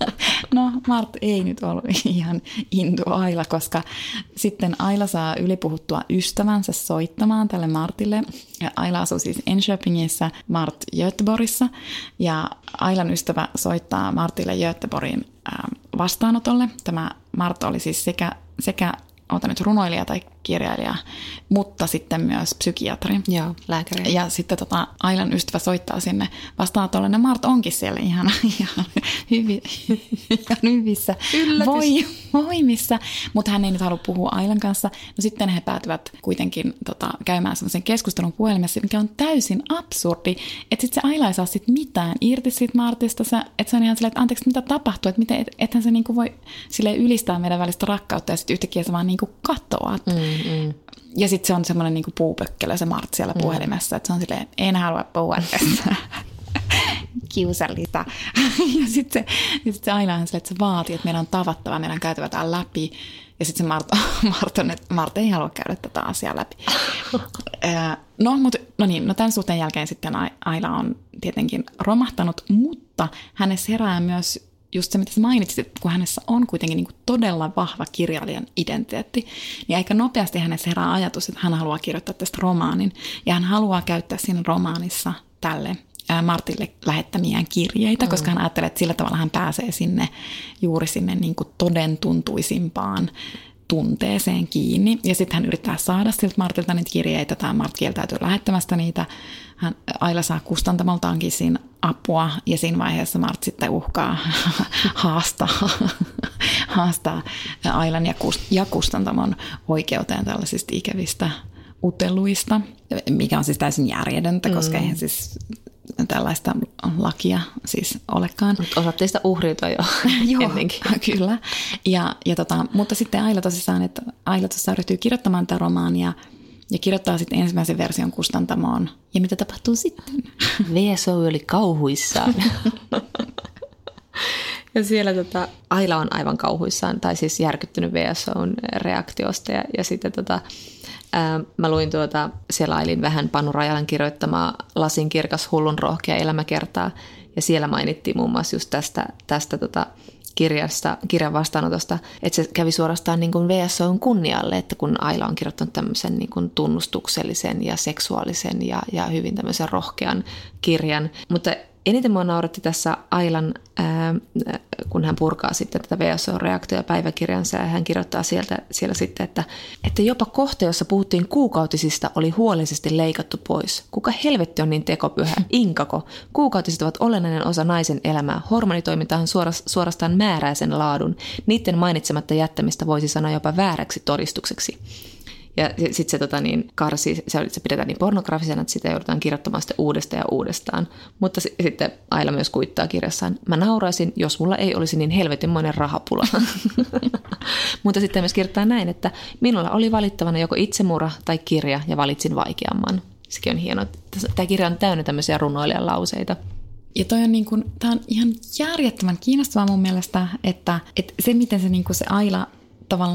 No, Mart ei nyt ollut ihan into Aila, koska sitten Aila saa ylipuhuttua ystävänsä soittamaan tälle Martille. Ja Aila asuu siis Enköpingissä, Mart Göteborgissa. Ja Ailan ystävä soittaa Martille Göteborgin vastaanotolle. Tämä Mart oli siis sekä, sekä ota nyt runoilija tai kirjailija, mutta sitten myös psykiatri. Joo, lääkäri. Ja sitten tota, Ailan ystävä soittaa sinne vastaanotolle. Ja Mart onkin siellä ihan, ihan, hyvi, ihan hyvissä voi, voimissa, mutta hän ei nyt halua puhua Ailan kanssa. No sitten he päätyvät kuitenkin tota, käymään semmoisen keskustelun puhelimessa, mikä on täysin absurdi, että sitten se Aila ei saa sit mitään irti siitä Martista. Se, että se on ihan silleen, että anteeksi, mitä tapahtuu, että miten, et, ethän se niinku voi silleen ylistää meidän välistä rakkautta ja sitten yhtäkkiä se vaan niinku katoaa. Mm. Mm. Ja sitten se on semmoinen niinku puupökkelö se Mart siellä mm. puhelimessa, että se on silleen, en halua puhua tästä kiusallista. Ja sitten se, sit se aina on silleen, että se vaatii, että meidän on tavattava, meidän on käytävä tämän läpi. Ja sitten se Mart, Mart, on, että Mart ei halua käydä tätä asiaa läpi. No, mutta, no niin, no tämän suhteen jälkeen sitten Aila on tietenkin romahtanut, mutta hänessä herää myös just se, mitä sä mainitsit, kun hänessä on kuitenkin niin kuin todella vahva kirjailijan identiteetti, niin aika nopeasti hänessä herää ajatus, että hän haluaa kirjoittaa tästä romaanin. Ja hän haluaa käyttää siinä romaanissa tälle Martille lähettämiään kirjeitä, mm. koska hän ajattelee, että sillä tavalla hän pääsee sinne juuri sinne niin kuin toden tuntuisimpaan tunteeseen kiinni. Ja sitten hän yrittää saada siltä Martilta niitä kirjeitä, tai Mart kieltäytyy lähettämästä niitä. Hän, Aila saa kustantamoltaankin siinä apua, ja siinä vaiheessa Mart sitten uhkaa haastaa, haastaa Ailan ja, kust, ja kustantamon oikeuteen tällaisista ikävistä uteluista, mikä on siis täysin järjetöntä, koska mm. eihän siis tällaista lakia siis olekaan. Mutta osattiin sitä uhriutua jo ennenkin. Kyllä. Ja, ja tota, mutta sitten Aila tosissaan, että Aila tosissaan ryhtyy kirjoittamaan tätä romaania ja kirjoittaa sitten ensimmäisen version kustantamoon. Ja mitä tapahtuu sitten? V S O oli kauhuissaan. Ja siellä tota, Aila on aivan kauhuissaan, tai siis järkyttynyt V S O:n reaktiosta. Ja, ja sitten tota, ää, mä luin tuota, selailin vähän Panu Rajalan kirjoittamaa Lasin kirkas hullun rohkea elämäkertaa. Ja siellä mainittiin muun muassa just tästä, tästä tota, kirjasta, kirjan vastaanotosta, että se kävi suorastaan niin kuin V S O:n kunnialle, että kun Aila on kirjoittanut tämmöisen niin kuin tunnustuksellisen ja seksuaalisen ja, ja hyvin tämmöisen rohkean kirjan. Mutta eniten mua nauratti tässä Ailan, ää, kun hän purkaa sitten tätä V S O-reaktio- päiväkirjansa, ja hän kirjoittaa sieltä, siellä sitten, että, että jopa kohta, jossa puhuttiin kuukautisista, oli huolellisesti leikattu pois. Kuka helvetti on niin tekopyhä? Inkako? Kuukautiset ovat olennainen osa naisen elämää. Hormonitoimintahan suorastaan määrää sen laadun. Niiden mainitsematta jättämistä voisi sanoa jopa vääräksi todistukseksi. Ja sitten se tota, niin, karsi, se, se pidetään niin pornografisena, että sitä joudutaan kirjoittamaan sitten uudestaan ja uudestaan. Mutta s- sitten Aila myös kuittaa kirjassaan, mä nauraisin, jos mulla ei olisi niin helvetinmoinen rahapula. Mutta sitten myös kirjoittaa näin, että minulla oli valittavana joko itsemurha tai kirja ja valitsin vaikeamman. Sekin on hienoa. Tämä kirja on täynnä tämmöisiä runoilijan lauseita. Ja toi on, niin kuin, tää on ihan järjettömän kiinnostavaa mun mielestä, että, että se miten se, niin kuin se Aila tavallaan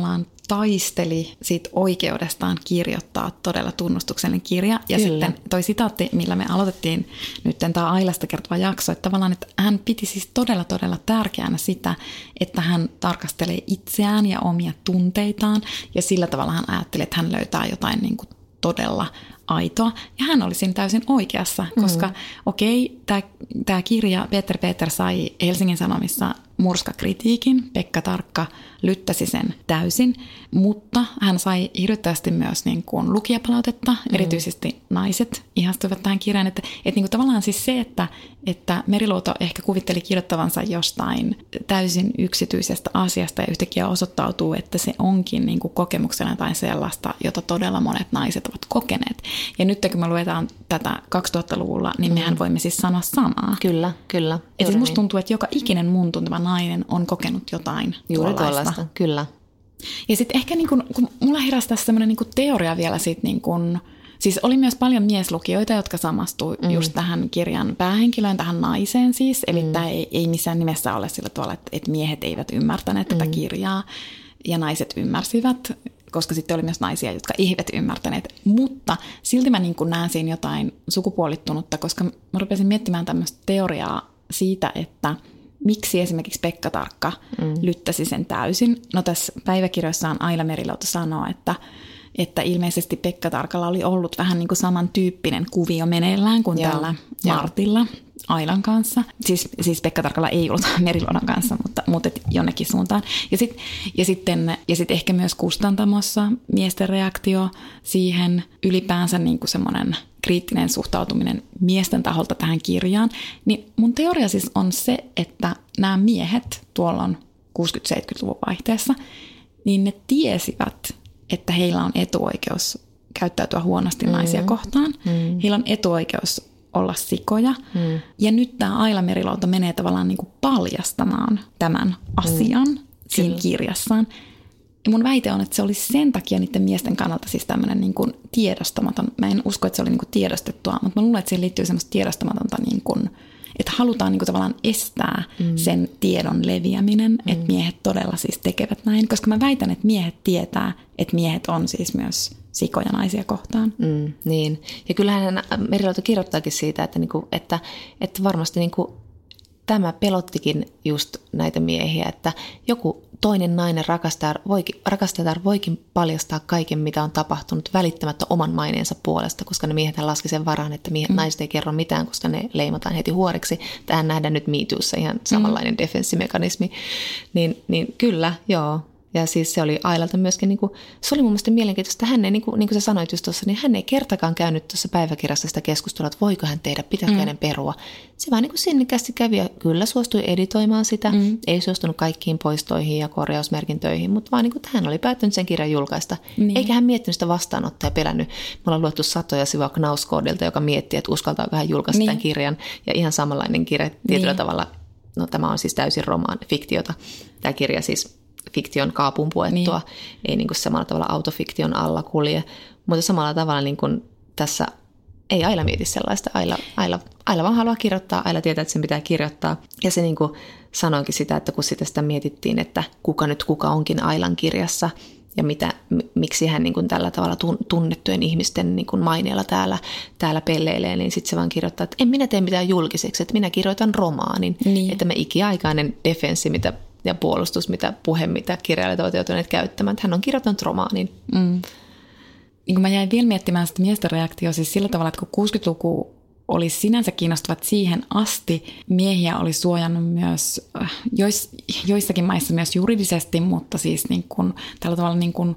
taisteli siitä oikeudestaan kirjoittaa todella tunnustuksellinen kirja. Ja Kyllä. sitten toi sitaatti, millä me aloitettiin nyt tämä Ailasta kertova jakso, että tavallaan, että hän piti siis todella todella tärkeänä sitä, että hän tarkastelee itseään ja omia tunteitaan ja sillä tavalla hän ajatteli, että hän löytää jotain niin kuin todella aitoa. Ja hän oli siinä täysin oikeassa, koska mm-hmm. okei, okay, tämä kirja Peter Peter sai Helsingin Sanomissa murskakritiikin, Pekka Tarkka lyttäsi sen täysin, mutta hän sai hirvittävästi myös niin kuin lukijapalautetta, mm-hmm. erityisesti naiset ihastuivat tähän kirjaan, että, että niin kuin tavallaan siis se, että, että Meriluoto ehkä kuvitteli kirjoittavansa jostain täysin yksityisestä asiasta ja yhtäkkiä osoittautuu, että se onkin niin kuin kokemuksena jotain sellaista, jota todella monet naiset ovat kokeneet. Ja nyt kun me luetaan tätä kaksituhattaluvulla, niin mehän voimme siis sanoa samaa. Kyllä, kyllä. Että siis musta tuntuu, että joka ikinen mun tunteva nainen on kokenut jotain Juuri tuollaista. tuollaista, kyllä. Ja sitten ehkä niin kun, kun mulla heräsi tässä semmoinen niin teoria vielä siitä, niin kun, siis oli myös paljon mieslukijoita, jotka samastuivat mm. just tähän kirjan päähenkilöön, tähän naiseen siis. Eli mm. tämä ei, ei missään nimessä ole sillä tavalla, että, että miehet eivät ymmärtäneet mm. tätä kirjaa ja naiset ymmärsivät, koska sitten oli myös naisia, jotka eivät ymmärtäneet. Mutta silti mä niin kun näen siinä jotain sukupuolittunutta, koska mä rupesin miettimään tämmöistä teoriaa siitä, että miksi esimerkiksi Pekka Tarkka mm. lyttäsi sen täysin. No tässä päiväkirjoissaan Aila Meriluoto sanoo, että, että ilmeisesti Pekka Tarkalla oli ollut vähän niin kuin samantyyppinen kuvio meneillään kuin Joo. tällä Martilla Ailan kanssa. Siis, siis Pekka Tarkalla ei ollut Meriluodon kanssa, mutta, mutta jonnekin suuntaan. Ja, sit, ja, sitten, ja sitten ehkä myös kustantamossa miesten reaktio siihen ylipäänsä niin kuin semmoinen kriittinen suhtautuminen miesten taholta tähän kirjaan. Niin mun teoria siis on se, että nämä miehet tuolloin kuusikymmentä-seitsemänkymmentäluvun vaihteessa, niin ne tiesivät, että heillä on etuoikeus käyttäytyä huonosti mm. naisia kohtaan. Mm. Heillä on etuoikeus olla sikoja. Mm. Ja nyt tämä Aila Meriluoto menee tavallaan niin kuin paljastamaan tämän asian mm. siinä Kyllä. kirjassaan. Ja mun väite on, että se oli sen takia niiden miesten kannalta siis tämmöinen niin kuin tiedostamaton. Mä en usko, että se oli niin kuin tiedostettua, mutta mä luulen, että siihen liittyy semmoista tiedostamatonta, niin kuin, että halutaan niin kuin tavallaan estää mm. sen tiedon leviäminen, mm. että miehet todella siis tekevät näin. Koska mä väitän, että miehet tietää, että miehet on siis myös sikoja naisia kohtaan. Mm, niin. Ja kyllähän Meriluoto kirjoittaakin siitä, että, niinku, että, että varmasti niinku, tämä pelottikin just näitä miehiä, että joku toinen nainen rakastaja voikin, rakastaja voikin paljastaa kaiken, mitä on tapahtunut välittämättä oman maineensa puolesta, koska ne miehet laski sen varaan, että miehet, mm. naiset ei kerro mitään, koska ne leimataan heti huoriksi. Tähän nähdään nyt Me Toossa ihan samanlainen mm. defenssimekanismi. Niin, niin kyllä, joo. Ja siis se oli Ailalta myöskin, niin kuin, se oli mun mielestä mielenkiintoista, hän ei, niin kuin, niin kuin sä sanoit just tuossa, niin hän ei kertakaan käynyt tuossa päiväkirjassa sitä keskustelua, että voiko hän tehdä, pitääkö mm. hänen perua. Se vaan niin kuin sinnikästi kävi ja kyllä suostui editoimaan sitä, mm. ei suostunut kaikkiin poistoihin ja korjausmerkintöihin, mutta vaan niin kuin, hän oli päättänyt sen kirjan julkaista. Niin. Eikä hän miettinyt sitä vastaanottoa ja pelännyt. Me ollaan luettu satoja sivua Knauskoodilta, joka miettii, että uskaltaako hän julkaista niin. tämän kirjan. Ja ihan samanlainen kirja tietyllä niin. tavalla, no tämä on siis täysin romaan fiktiota, tämä kirja siis fiktion kaapun puettua, niin. ei niin kuin samalla tavalla autofiktion alla kulje, mutta samalla tavalla niin kuin tässä ei Aila mieti sellaista. Aila, Aila, Aila vaan haluaa kirjoittaa, Aila tietää, että sen pitää kirjoittaa. Ja se niin kuin sanoikin sitä, että kun sitä, sitä mietittiin, että kuka nyt kuka onkin Ailan kirjassa ja mitä, miksi hän niin kuin tällä tavalla tunnettujen ihmisten niin kuin maineella täällä, täällä pelleilee, niin sitten se vaan kirjoittaa, että en minä tee mitään julkiseksi, että minä kirjoitan romaanin, niin. että me ikiaikainen defenssi, mitä ja puolustus, mitä puhe, mitä kirjailijat ovat joutuneet käyttämään. Hän on kirjoittanut romaanin. Mm. Niin kun mä jäin vielä miettimään sitä miesten reaktioa siis sillä tavalla, että kun kuusikymmentäluku oli sinänsä kiinnostavat siihen asti, miehiä oli suojannut myös jois, joissakin maissa myös juridisesti, mutta siis niin kuin, tällä tavalla niin kuin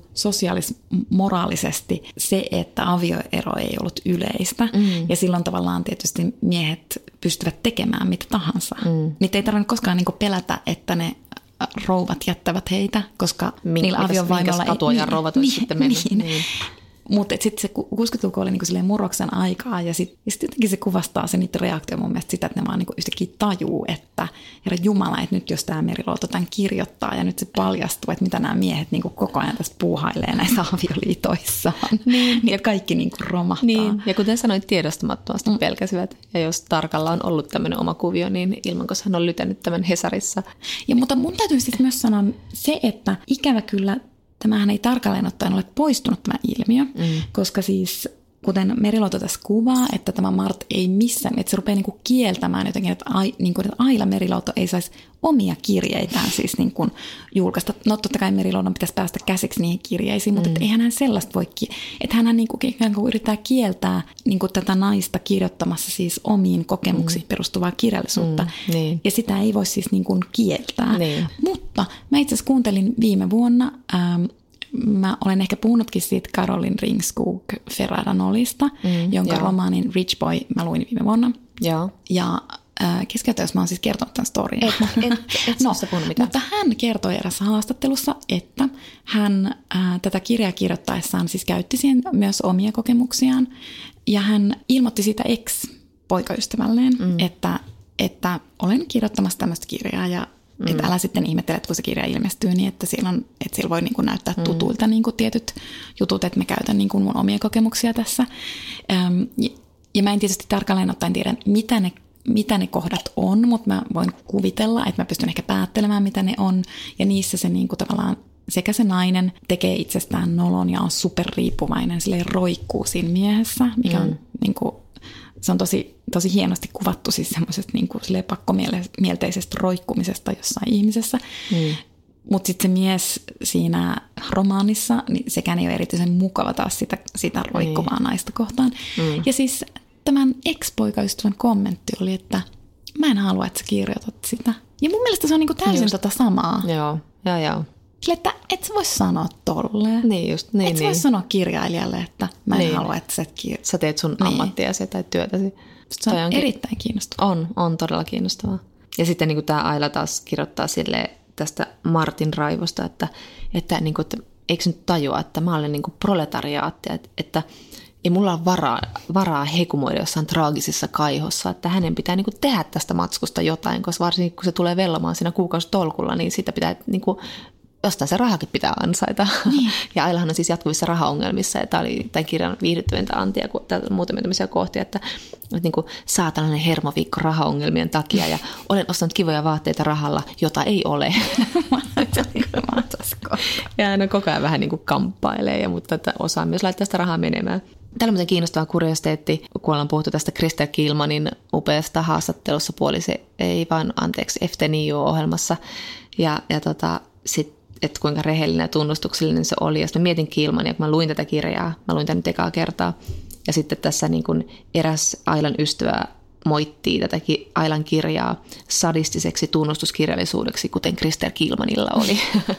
sosiaalis-moraalisesti se, että avioero ei ollut yleistä. Mm. Ja silloin tavallaan tietysti miehet pystyvät tekemään mitä tahansa. Mm. Niitä ei tarvitse koskaan niin kuin pelätä, että ne rouvat jättävät heitä, koska Mink, niillä aviovaimoilla ei... katuajan rouvat olisi niin, sitten mennyt. Niin. Niin. Mutta sitten se kuusikymmentäluku oli niinku murroksen aikaa ja sitten sit jotenkin se kuvastaa se niiden reaktio mun mielestä sitä, että ne vaan niinku yhtäkkiä tajuu, että herra Jumala, että nyt jos tämä Meriluoto tämän kirjoittaa ja nyt se paljastuu, että mitä nämä miehet niinku koko ajan tästä puuhailee näissä avioliitoissaan, niin, niin että kaikki niinku romahtaa. Niin. Ja kuten sanoit, tiedostamattomasti mm. pelkäsivät. Ja jos Tarkalla on ollut tämmöinen oma kuvio, niin ilman, koska hän on lytänyt tämän Hesarissa. Ja mutta mun täytyy sitten myös sanoa se, että ikävä kyllä tämähän ei tarkalleen ottaen ole poistunut tämä ilmiö, mm. koska siis kuten Meriluoto tässä kuvaa, että tämä Mart ei missään, että se rupeaa niinku kieltämään jotenkin, että, ai, niinku, että Aila Meriluoto ei saisi omia kirjeitään siis niinku julkaista. No totta kai Meriluodon pitäisi päästä käsiksi niihin kirjeisiin, mutta mm. eihän hän sellaista voi, että hän niinku, niinku yrittää kieltää niinku tätä naista kirjoittamassa siis omiin kokemuksiin mm. perustuvaa kirjallisuutta. Mm, niin. Ja sitä ei voi siis niinku kieltää. Niin. Mutta mä itse asiassa kuuntelin viime vuonna, ähm, mä olen ehkä puhunutkin siitä Caroline Ringskog Ferraranolista, mm, jonka joo. romaanin Rich Boy mä luin viime vuonna. Joo. Ja äh, keskeyttäessä mä oon siis kertonut tämän storyn. Et, et, et no, mitään. Mutta hän kertoi erässä haastattelussa, että hän äh, tätä kirjaa kirjoittaessaan siis käytti siihen myös omia kokemuksiaan. Ja hän ilmoitti siitä ex-poikaystävälleen, mm. että, että olen kirjoittamassa tämmöistä kirjaa ja Mm. Että älä sitten ihmettele, että kun se kirja ilmestyy, niin että siellä, on, että siellä voi niin kuin näyttää tutuilta niin kuin tietyt jutut, että mä käytän niin kuin mun omia kokemuksia tässä. Ähm, ja, ja mä en tietysti tarkalleen ottaen tiedä, mitä ne, mitä ne kohdat on, mutta mä voin kuvitella, että mä pystyn ehkä päättelemään, mitä ne on. Ja niissä se niin kuin tavallaan sekä se nainen tekee itsestään nolon ja on superriippuvainen, silleen roikkuu siinä miehessä, mikä on mm. niin kuin, se on tosi, tosi hienosti kuvattu siis semmoisesta niin kuin pakkomielteisestä roikkumisesta jossain ihmisessä. Mm. Mutta sitten se mies siinä romaanissa, niin sekään ei ole erityisen mukava taas sitä, sitä roikkuvaa mm. naista kohtaan. Mm. Ja siis tämän ex-poikaystävän kommentti oli, että mä en halua, että sä kirjoitat sitä. Ja mun mielestä se on niin kuin täysin just tota samaa. Joo, joo, joo. Sille, että et sä vois sanoa tolleen. Niin just, niin, et sä niin. vois sanoa kirjailijalle, että mä en niin. halua, että sä et kirjoita. Sä teet sun niin. ammattiasi tai työtäsi. Se on onkin erittäin kiinnostavaa. On, on todella kiinnostavaa. Ja sitten niin kuin tämä Aila taas kirjoittaa sille tästä Martin raivosta, että, että, niin kuin, että eikö nyt tajua, että mä olen niin kuin proletariaatti, että, että ei mulla ole varaa, varaa hekumoida jossain traagisessa kaihossa, että hänen pitää niin kuin tehdä tästä matskusta jotain, koska varsinkin kun se tulee vellomaan siinä kuukausitolkulla, niin sitä pitää niin kuin jostain se rahakin pitää ansaita. Niin. Ja Ailahan on siis jatkuvissa rahaongelmissa, ja tämä oli tämän kirjan viihdyttävintä antia, kun täällä on muutamia tämmöisiä kohtia, että, että niin kuin saa tällainen hermoviikko rahaongelmien takia, ja olen ostanut kivoja vaatteita rahalla, jota ei ole. Ja hän on koko ajan vähän niin kuin kamppailee, ja, mutta että osaa myös laittaa sitä rahaa menemään. Tällainen kiinnostava kuriositeetti, kun ollaan puhuttu tästä Krista Kihlmanin upeasta haastattelussa puolisi, ei vaan anteeksi, F T N I U-ohjelmassa, ja, ja tota, sitten että kuinka rehellinen ja tunnustuksellinen se oli. Ja sitten mä mietin Kihlmania, kun mä luin tätä kirjaa. Mä luin tämän nyt ekaa kertaa. Ja sitten tässä niin kuin eräs Ailan ystävä moittii tätä Ailan kirjaa sadistiseksi tunnustuskirjallisuudeksi, kuten Krister Kihlmanilla oli.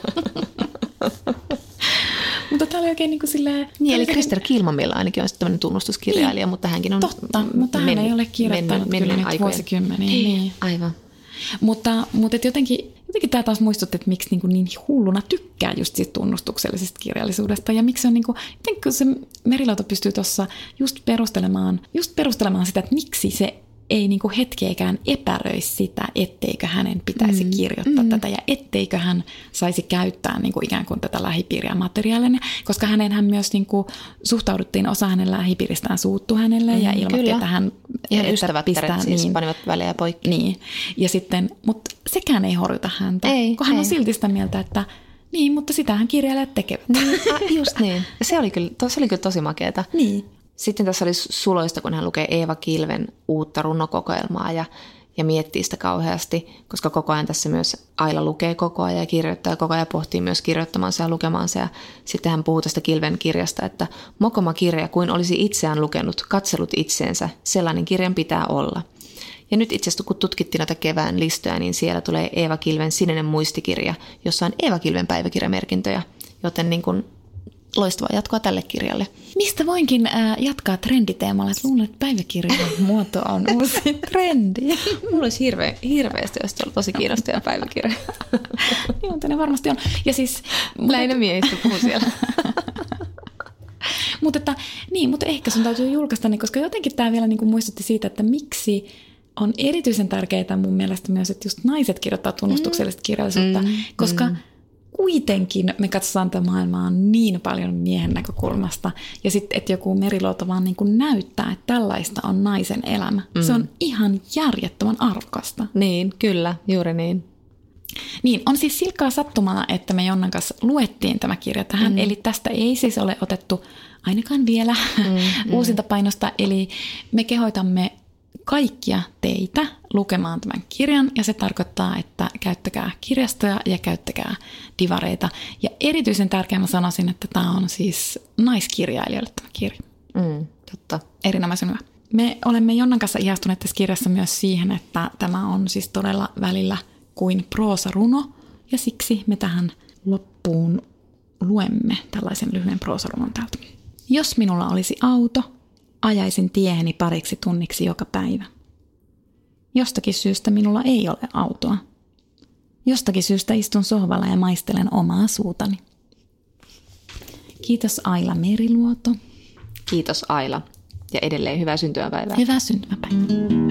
Mutta tämä oli oikein niin kuin silleen... Niin, eli Krister Kihlmanilla ainakin on tämmöinen tunnustuskirjailija, niin, mutta hänkin on... Totta, mutta hän ei ole kirjoittanut men, kyllä nyt vuosikymmeniä. Niin. Aivan. Mutta, mutta jotenkin, jotenkin tämä taas muistutti, että miksi niin, niin hulluna tykkää just siitä tunnustuksellisesta kirjallisuudesta. Ja miksi on niin kuin, jotenkin se Meriluoto pystyy tuossa just perustelemaan, just perustelemaan sitä, että miksi se ei niin kuin hetkeäkään epäröi sitä, etteikö hänen pitäisi mm. kirjoittaa mm. tätä ja etteikö hän saisi käyttää niin kuin ikään kuin tätä lähipiiriä materiaalina, koska hänenhän myös niin kuin suhtauduttiin, osa hänen lähipiiristään suuttui hänelle mm, ja ilmoitti, kyllä. että hän ihan ystävättäret siis niin, panivat välejä poikki. Niin, ja sitten, mutta sekään ei horjuta häntä, ei, kun hän ei. on silti sitä mieltä, että niin, mutta sitähän kirjailijat tekevät. Niin, just niin. Ja se oli kyllä, se oli kyllä tosi makeata. Niin. Sitten tässä oli suloista, kun hän lukee Eeva Kilven uutta runokokoelmaa ja, ja miettii sitä kauheasti, koska koko ajan tässä myös Aila lukee koko ajan ja kirjoittaa ja koko ajan pohtii myös kirjoittamansa ja lukemaansa. Ja sitten hän puhuu tästä Kilven kirjasta, että mokoma kirja kuin olisi itseään lukenut, katsellut itseensä, sellainen kirjan pitää olla. Ja nyt itse asiassa kun tutkittiin näitä kevään listoja, niin siellä tulee Eeva Kilven sininen muistikirja, jossa on Eeva Kilven päiväkirjamerkintöjä, joten niin kuin loistavaa jatkoa tälle kirjalle. Mistä voinkin äh, jatkaa trenditeemalla, että luulen, että päiväkirjan muoto on uusi trendi. Mulla olisi hirve, hirveästi, jos on tosi kiinnostava päiväkirja. Niin, mutta ne varmasti on. Ja siis, lähinnä miehistä puhuu siellä. mutta, että, niin, mutta ehkä sun täytyy julkaista ne, koska jotenkin tämä vielä niin kuin muistutti siitä, että miksi on erityisen tärkeää mun mielestä myös, että just naiset kirjoittaa tunnustuksellista kirjallisuutta, mm, koska mm. kuitenkin me katsotaan tätä maailmaa niin paljon miehen näkökulmasta. Ja sitten, että joku Meriluoto vaan niin kuin näyttää, että tällaista on naisen elämä. Mm. Se on ihan järjettömän arvokasta. Niin, kyllä, juuri niin. Niin, on siis silkkaa sattumaa, että me Jonnan kanssa luettiin tämä kirja tähän. Mm. Eli tästä ei siis ole otettu ainakaan vielä mm, uusinta painosta. Eli me kehoitamme kaikkia teitä lukemaan tämän kirjan. Ja se tarkoittaa, että käyttäkää kirjastoja ja käyttäkää divareita. Ja erityisen tärkeää mä sanoisin, että tämä on siis naiskirjailijoille tämä kirja. Mm, totta. Erinomaisen hyvä. Me olemme Jonnan kanssa ihastuneet tässä kirjassa myös siihen, että tämä on siis todella välillä kuin proosaruno, ja siksi me tähän loppuun luemme tällaisen lyhyen proosarunon täältä. Jos minulla olisi auto, ajaisin tieheni pariksi tunniksi joka päivä. Jostakin syystä minulla ei ole autoa. Jostakin syystä istun sohvalla ja maistelen omaa suutani. Kiitos Aila Meriluoto. Kiitos Aila. Ja edelleen hyvää syntymäpäivää. Hyvää syntymäpäivää.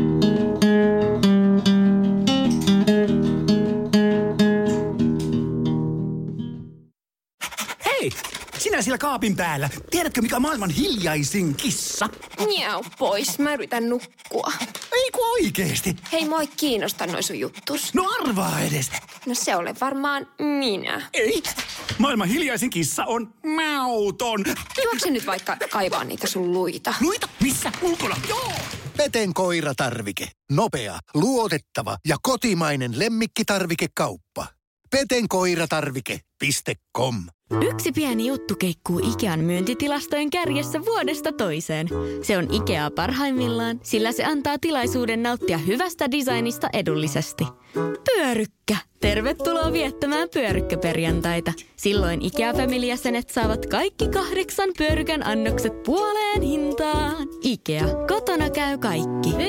Hei, sinä siellä kaapin päällä. Tiedätkö, mikä on maailman hiljaisin kissa? Miau pois, mä yritän nukkua. Ei kun oikeesti. Hei, moi kiinnosta noi sun juttus. No arvaa edes. No se ole varmaan minä. Ei. Maailman hiljaisin kissa on mauton. Juokse nyt vaikka kaivaa niitä sun luita. Luita? Missä? Ulkona? Joo! Peten koiratarvike. Nopea, luotettava ja kotimainen lemmikkitarvikekauppa. peten koiratarvike piste com. Yksi pieni juttu keikkuu Ikean myyntitilastojen kärjessä vuodesta toiseen. Se on Ikea parhaimmillaan, sillä se antaa tilaisuuden nauttia hyvästä designista edullisesti. Pyörykkä! Tervetuloa viettämään pyörykkäperjantaita. Silloin Ikea Family-jäsenet saavat kaikki kahdeksan pyörykän annokset puoleen hintaan. Ikea, kotona käy kaikki.